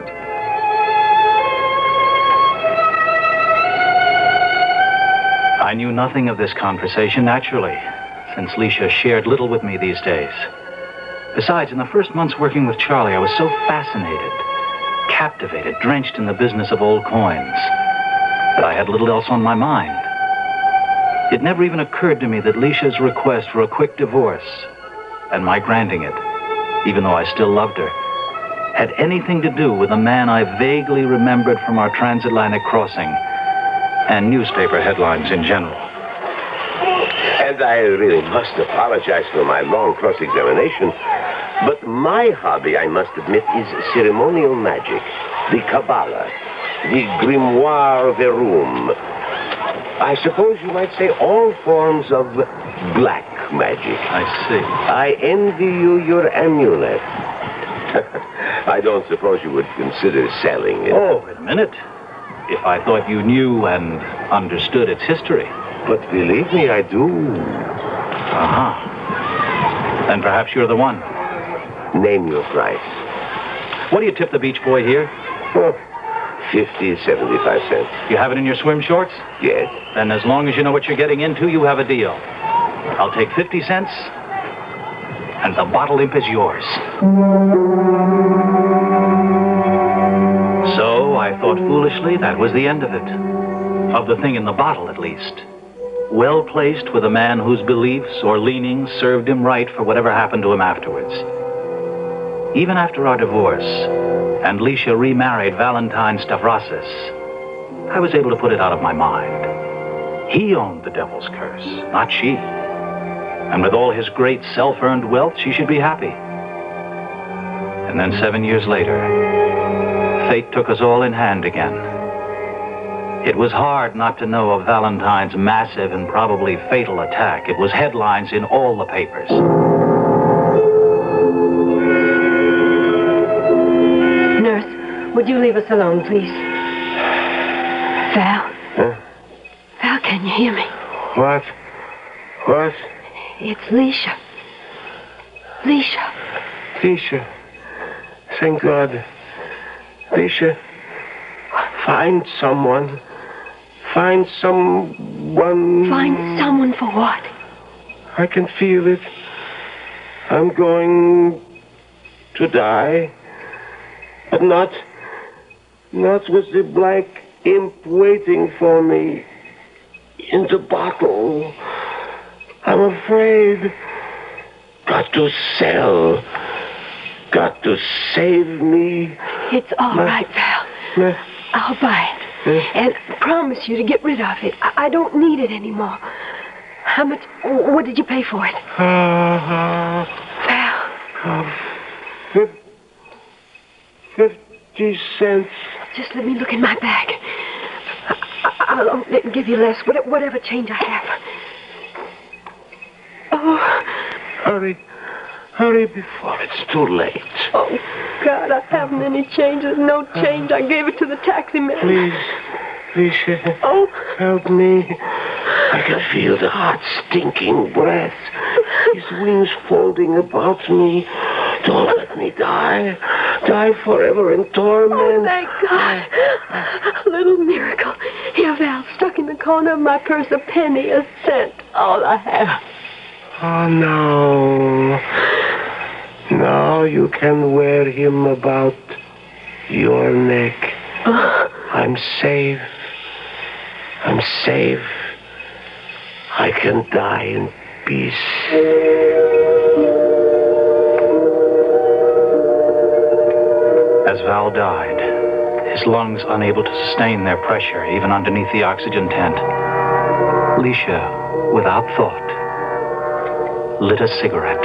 I knew nothing of this conversation, naturally, since Leisha shared little with me these days. Besides, in the first months working with Charlie, I was so fascinated, captivated, drenched in the business of old coins, that I had little else on my mind. It never even occurred to me that Leisha's request for a quick divorce, and my granting it, even though I still loved her, had anything to do with a man I vaguely remembered from our transatlantic crossing and newspaper headlines in general. And I really must apologize for my long cross-examination, but my hobby, I must admit, is ceremonial magic, the Kabbalah, the Grimoire Verum. I suppose you might say all forms of black magic. I see. I envy you your amulet. I don't suppose you would consider selling it. Oh, wait a minute. If I thought you knew and understood its history. But believe me, I do. Uh-huh. Then perhaps you're the one. Name your price. What do you tip the beach boy here? Oh, 50, 75 cents. You have it in your swim shorts? Yes. Then as long as you know what you're getting into, you have a deal. I'll take 50 cents, and the bottle imp is yours. So I thought foolishly that was the end of it. Of the thing in the bottle, at least. Well placed with a man whose beliefs or leanings served him right for whatever happened to him afterwards. Even after our divorce, and Leisha remarried Valentine Stavrasis, I was able to put it out of my mind. He owned the devil's curse, not she. And with all his great self-earned wealth, she should be happy. And then 7 years later, fate took us all in hand again. It was hard not to know of Valentine's massive and probably fatal attack. It was headlines in all the papers. Nurse, would you leave us alone, please? Val? Huh? Val, can you hear me? What? What? It's Leisha. Leisha. Leisha. Thank God. Leisha, find someone. Find someone. Find someone for what? I can feel it. I'm going to die. But not with the black imp waiting for me in the bottle. I'm afraid. Got to sell. Got to save me. It's all right, Val. I'll buy it. And promise you to get rid of it. I don't need it anymore. How much? What did you pay for it? Val. 50 cents. Just let me look in my bag. I'll give you less, whatever change I have. Oh. Hurry before it's too late. Oh, God, I haven't any change. There's no change. I gave it to the taxi man. Please, help me. I can feel the hot, stinking breath. His wings folding about me. Don't let me die. Die forever in torment. Oh, thank God. A little miracle. Here, Val, stuck in the corner of my purse, a penny, a cent. All I have. Oh, no. Now you can wear him about your neck. I'm safe. I'm safe. I can die in peace. As Val died, his lungs unable to sustain their pressure even underneath the oxygen tent, Leisha, without thought, lit a cigarette.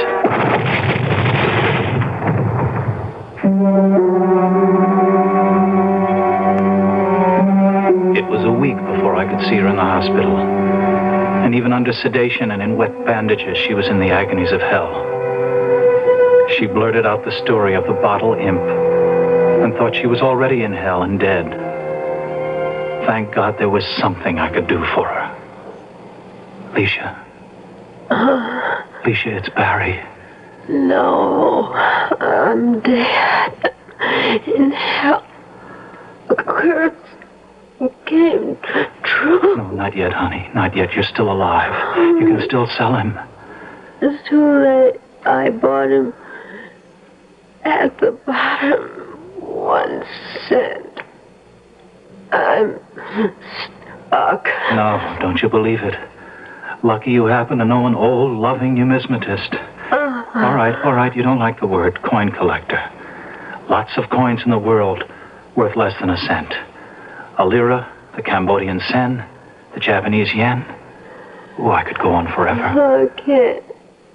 It was a week before I could see her in the hospital. And even under sedation and in wet bandages, she was in the agonies of hell. She blurted out the story of the bottle imp and thought she was already in hell and dead. Thank God there was something I could do for her. Leisha. Leisha, it's Barry. No, I'm dead. In hell. A curse came true. No, not yet, honey. Not yet. You're still alive. You can still sell him. It's too late. I bought him at the bottom. 1 cent. I'm stuck. No, don't you believe it. Lucky you happen to know an old, loving numismatist. All right. You don't like the word coin collector. Lots of coins in the world worth less than a cent. A lira, the Cambodian sen, the Japanese yen. Oh, I could go on forever. I can't.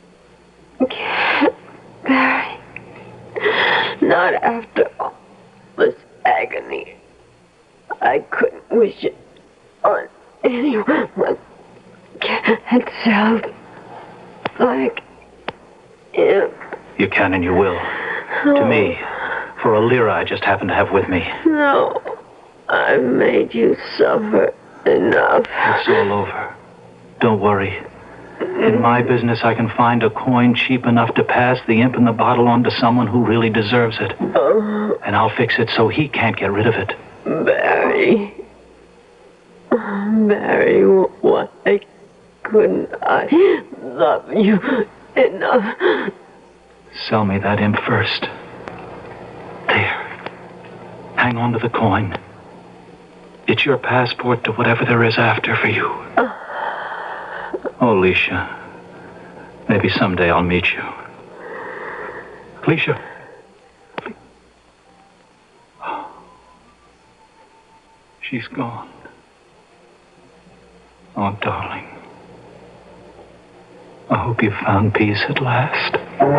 Barry. Not after all this agony. I couldn't wish it on anyone. Can't sell like him. You can and you will. To me, for a lira I just happen to have with me. No, I've made you suffer enough. It's all over. Don't worry. In my business, I can find a coin cheap enough to pass the imp in the bottle on to someone who really deserves it. And I'll fix it so he can't get rid of it. Barry. Barry, why couldn't I love you enough? Sell me that imp first. There. Hang on to the coin. It's your passport to whatever there is after for you. Oh, Leisha. Maybe someday I'll meet you. Leisha. She's gone. Oh, darling. I hope you found peace at last.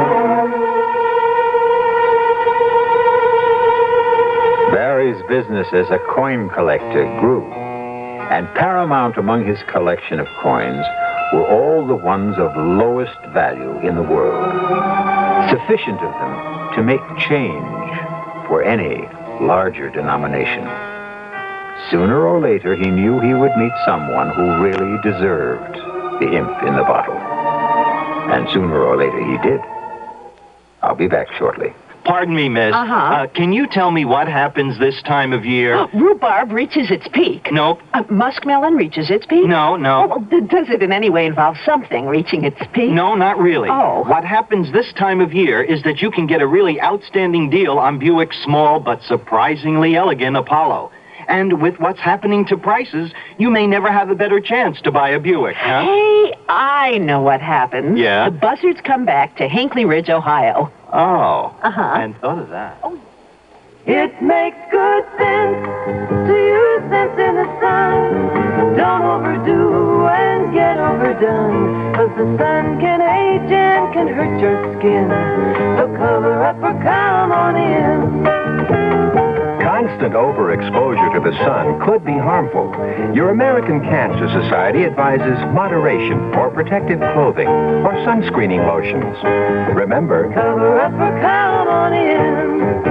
Barry's business as a coin collector grew, and paramount among his collection of coins were all the ones of lowest value in the world, sufficient of them to make change for any larger denomination. Sooner or later, he knew he would meet someone who really deserved the imp in the bottle. And sooner or later, he did. I'll be back shortly. Pardon me, miss. Can you tell me what happens this time of year? Rhubarb reaches its peak. Nope. Muskmelon reaches its peak? No. Oh, does it in any way involve something reaching its peak? No, not really. Oh. What happens this time of year is that you can get a really outstanding deal on Buick's small but surprisingly elegant Apollo. And with what's happening to prices, you may never have a better chance to buy a Buick, huh? Hey, I know what happens. Yeah? The buzzards come back to Hinckley Ridge, Ohio. Oh. I hadn't thought of that. It makes good sense to use sense in the sun. Don't overdo and get overdone, 'cause the sun can age and can hurt your skin. So cover up or come on in. Constant overexposure to the sun could be harmful. Your American Cancer Society advises moderation for protective clothing or sunscreening lotions. Remember, Cover up or come on in.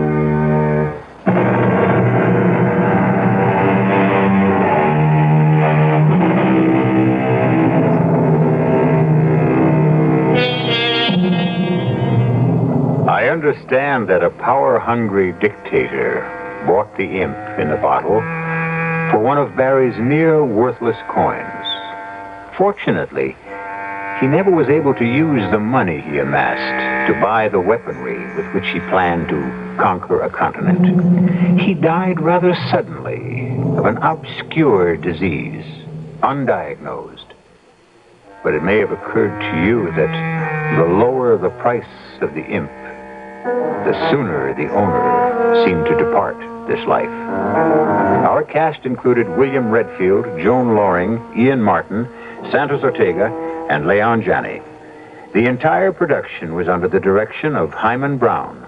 I understand that a power-hungry dictator bought the imp in the bottle for one of Barry's near-worthless coins. Fortunately, he never was able to use the money he amassed to buy the weaponry with which he planned to conquer a continent. He died rather suddenly of an obscure disease, undiagnosed. But it may have occurred to you that the lower the price of the imp, the sooner the owner seemed to depart this life. Our cast included William Redfield, Joan Loring, Ian Martin, Santos Ortega, and Leon Janney. The entire production was under the direction of Hyman Brown.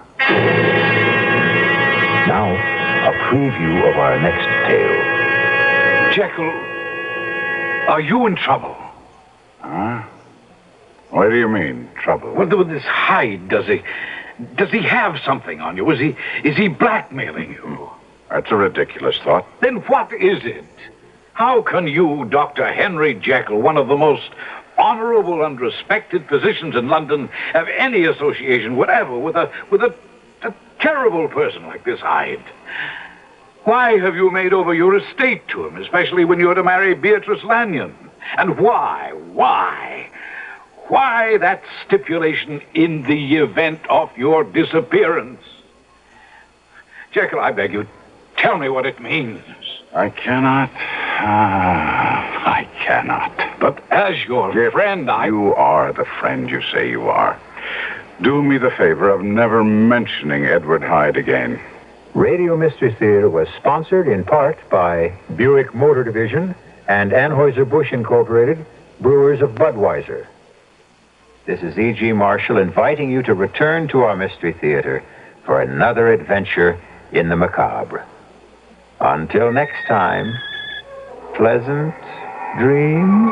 Now, a preview of our next tale. Jekyll, are you in trouble? Huh? What do you mean, trouble? Well, with this Hyde, does he have something on you? Is he blackmailing you? That's a ridiculous thought. Then what is it? How can you, Dr. Henry Jekyll, one of the most honorable and respected physicians in London, have any association whatever with a terrible person like this Hyde? Why have you made over your estate to him, especially when you're to marry Beatrice Lanyon? And why that stipulation in the event of your disappearance? Jekyll, I beg you, tell me what it means. I cannot. I cannot. But as your friend, You are the friend you say you are. Do me the favor of never mentioning Edward Hyde again. Radio Mystery Theater was sponsored in part by Buick Motor Division and Anheuser-Busch Incorporated, brewers of Budweiser. This is E.G. Marshall inviting you to return to our Mystery Theater for another adventure in the macabre. Until next time, pleasant dreams.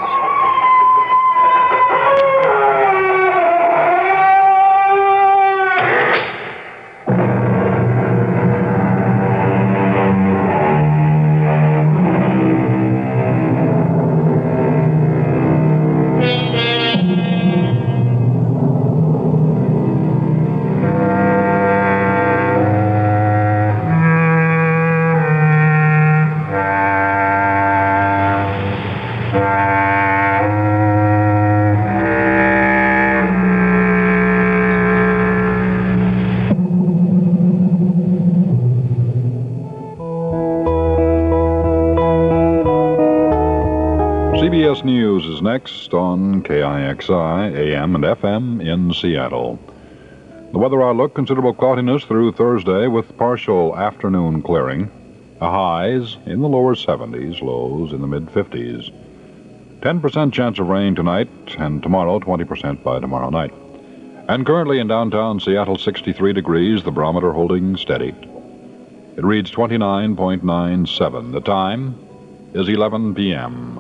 CBS News is next on KIXI, AM and FM in Seattle. The weather outlook, considerable cloudiness through Thursday with partial afternoon clearing. The highs in the lower 70s, lows in the mid-50s. 10% chance of rain tonight, and tomorrow 20% by tomorrow night. And currently in downtown Seattle, 63 degrees, the barometer holding steady. It reads 29.97. The time is 11 p.m.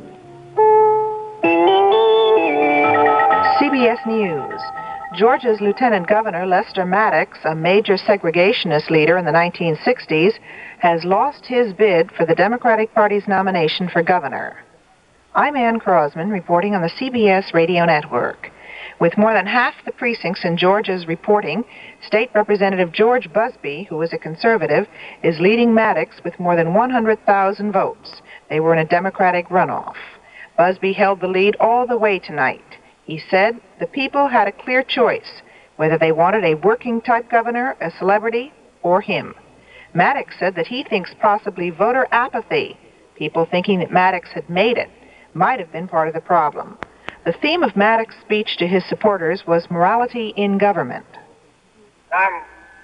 CBS News. Georgia's Lieutenant Governor Lester Maddox, a major segregationist leader in the 1960s, has lost his bid for the Democratic Party's nomination for governor. I'm Ann Crosman, reporting on the CBS Radio Network. With more than half the precincts in Georgia's reporting, State Representative George Busby, who is a conservative, is leading Maddox with more than 100,000 votes. They were in a Democratic runoff. Busby held the lead all the way tonight. He said the people had a clear choice, whether they wanted a working-type governor, a celebrity, or him. Maddox said that he thinks possibly voter apathy, people thinking that Maddox had made it, might have been part of the problem. The theme of Maddox's speech to his supporters was morality in government. I'm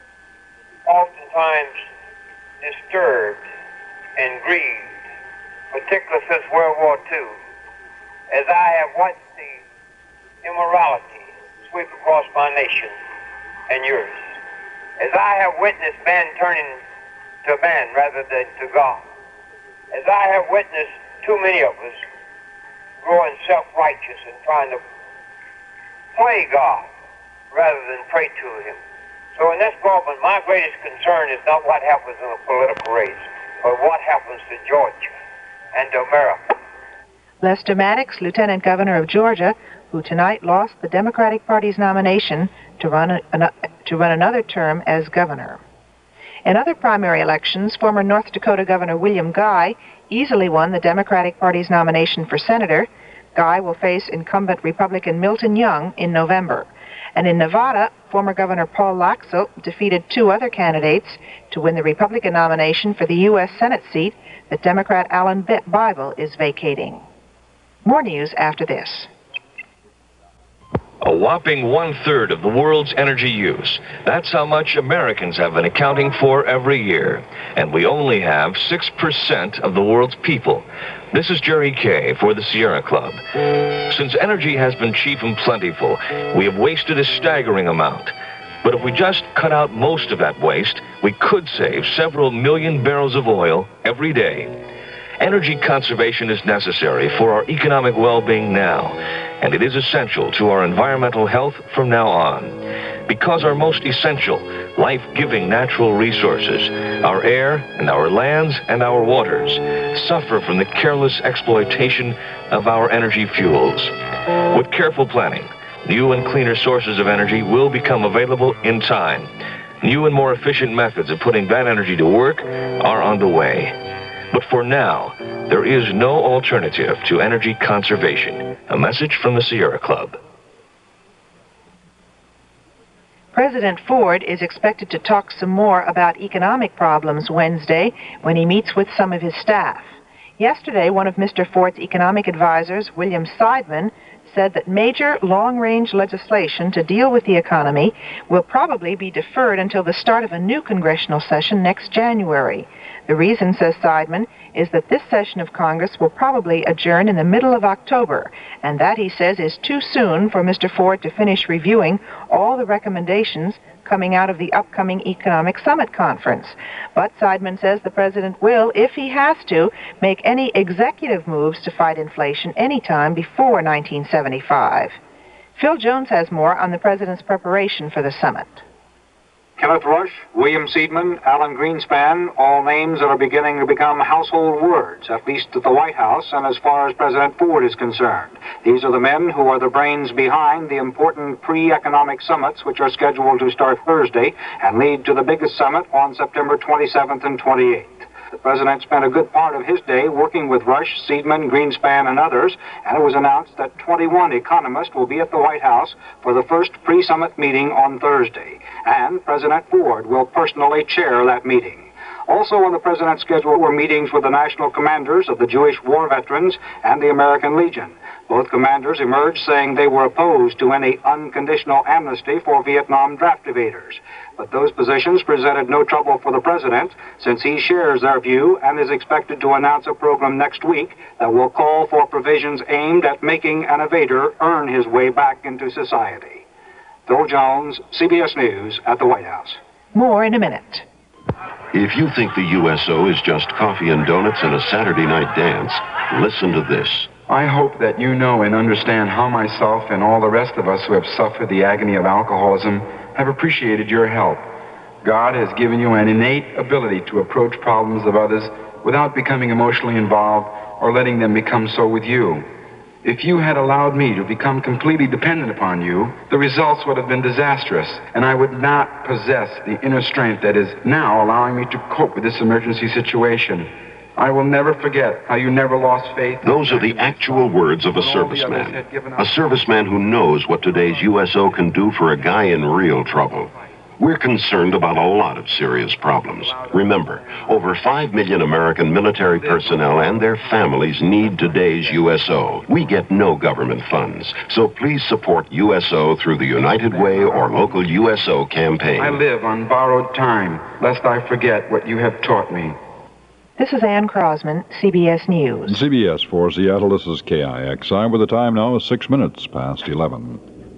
oftentimes disturbed and grieved, particularly since World War II, as I have watched the immorality sweep across my nation and yours. As I have witnessed man turning to man rather than to God. As I have witnessed too many of us growing self-righteous and trying to play God rather than pray to Him. So in this moment, my greatest concern is not what happens in a political race, but what happens to Georgia and to America. Lester Maddox, Lieutenant Governor of Georgia, who tonight lost the Democratic Party's nomination to run another term as governor. In other primary elections, former North Dakota Governor William Guy easily won the Democratic Party's nomination for senator. Guy will face incumbent Republican Milton Young in November. And in Nevada, former Governor Paul Laxalt defeated two other candidates to win the Republican nomination for the U.S. Senate seat that Democrat Alan Bible is vacating. More news after this. A whopping 1/3 of the world's energy use. That's how much Americans have been accounting for every year. And we only have 6% of the world's people. This is Jerry Kay for the Sierra Club. Since energy has been cheap and plentiful, we have wasted a staggering amount. But if we just cut out most of that waste, we could save several million barrels of oil every day. Energy conservation is necessary for our economic well-being now, and it is essential to our environmental health from now on. Because our most essential, life-giving natural resources, our air and our lands and our waters, suffer from the careless exploitation of our energy fuels. With careful planning, new and cleaner sources of energy will become available in time. New and more efficient methods of putting that energy to work are on the way. But for now, there is no alternative to energy conservation. A message from the Sierra Club. President Ford is expected to talk some more about economic problems Wednesday when he meets with some of his staff. Yesterday, one of Mr. Ford's economic advisors, William Seidman, said that major long-range legislation to deal with the economy will probably be deferred until the start of a new congressional session next January. The reason, says Seidman, is that this session of Congress will probably adjourn in the middle of October, and that, he says, is too soon for Mr. Ford to finish reviewing all the recommendations coming out of the upcoming Economic Summit Conference. But Seidman says the president will, if he has to, make any executive moves to fight inflation anytime before 1975. Phil Jones has more on the president's preparation for the summit. Kenneth Rush, William Seidman, Alan Greenspan, all names that are beginning to become household words, at least at the White House and as far as President Ford is concerned. These are the men who are the brains behind the important pre-economic summits which are scheduled to start Thursday and lead to the biggest summit on September 27th and 28th. The president spent a good part of his day working with Rush, Seidman, Greenspan, and others, and it was announced that 21 economists will be at the White House for the first pre-summit meeting on Thursday, and President Ford will personally chair that meeting. Also on the president's schedule were meetings with the national commanders of the Jewish war veterans and the American Legion. Both commanders emerged saying they were opposed to any unconditional amnesty for Vietnam draft evaders. But those positions presented no trouble for the president, since he shares their view and is expected to announce a program next week that will call for provisions aimed at making an evader earn his way back into society. Phil Jones, CBS News at the White House. More in a minute. If you think the USO is just coffee and donuts and a Saturday night dance, listen to this. I hope that you know and understand how myself and all the rest of us who have suffered the agony of alcoholism have appreciated your help. God has given you an innate ability to approach problems of others without becoming emotionally involved or letting them become so with you. If you had allowed me to become completely dependent upon you, the results would have been disastrous, and I would not possess the inner strength that is now allowing me to cope with this emergency situation. I will never forget how you never lost faith. Those are the actual words of a serviceman who knows what today's USO can do for a guy in real trouble. We're concerned about a lot of serious problems. Remember, over 5 million American military personnel and their families need today's USO. We get no government funds, so please support USO through the United Way or local USO campaign. I live on borrowed time, lest I forget what you have taught me. This is Ann Crosman, CBS News. CBS for Seattle, this is KIXI, where the time now is 6 minutes past 11.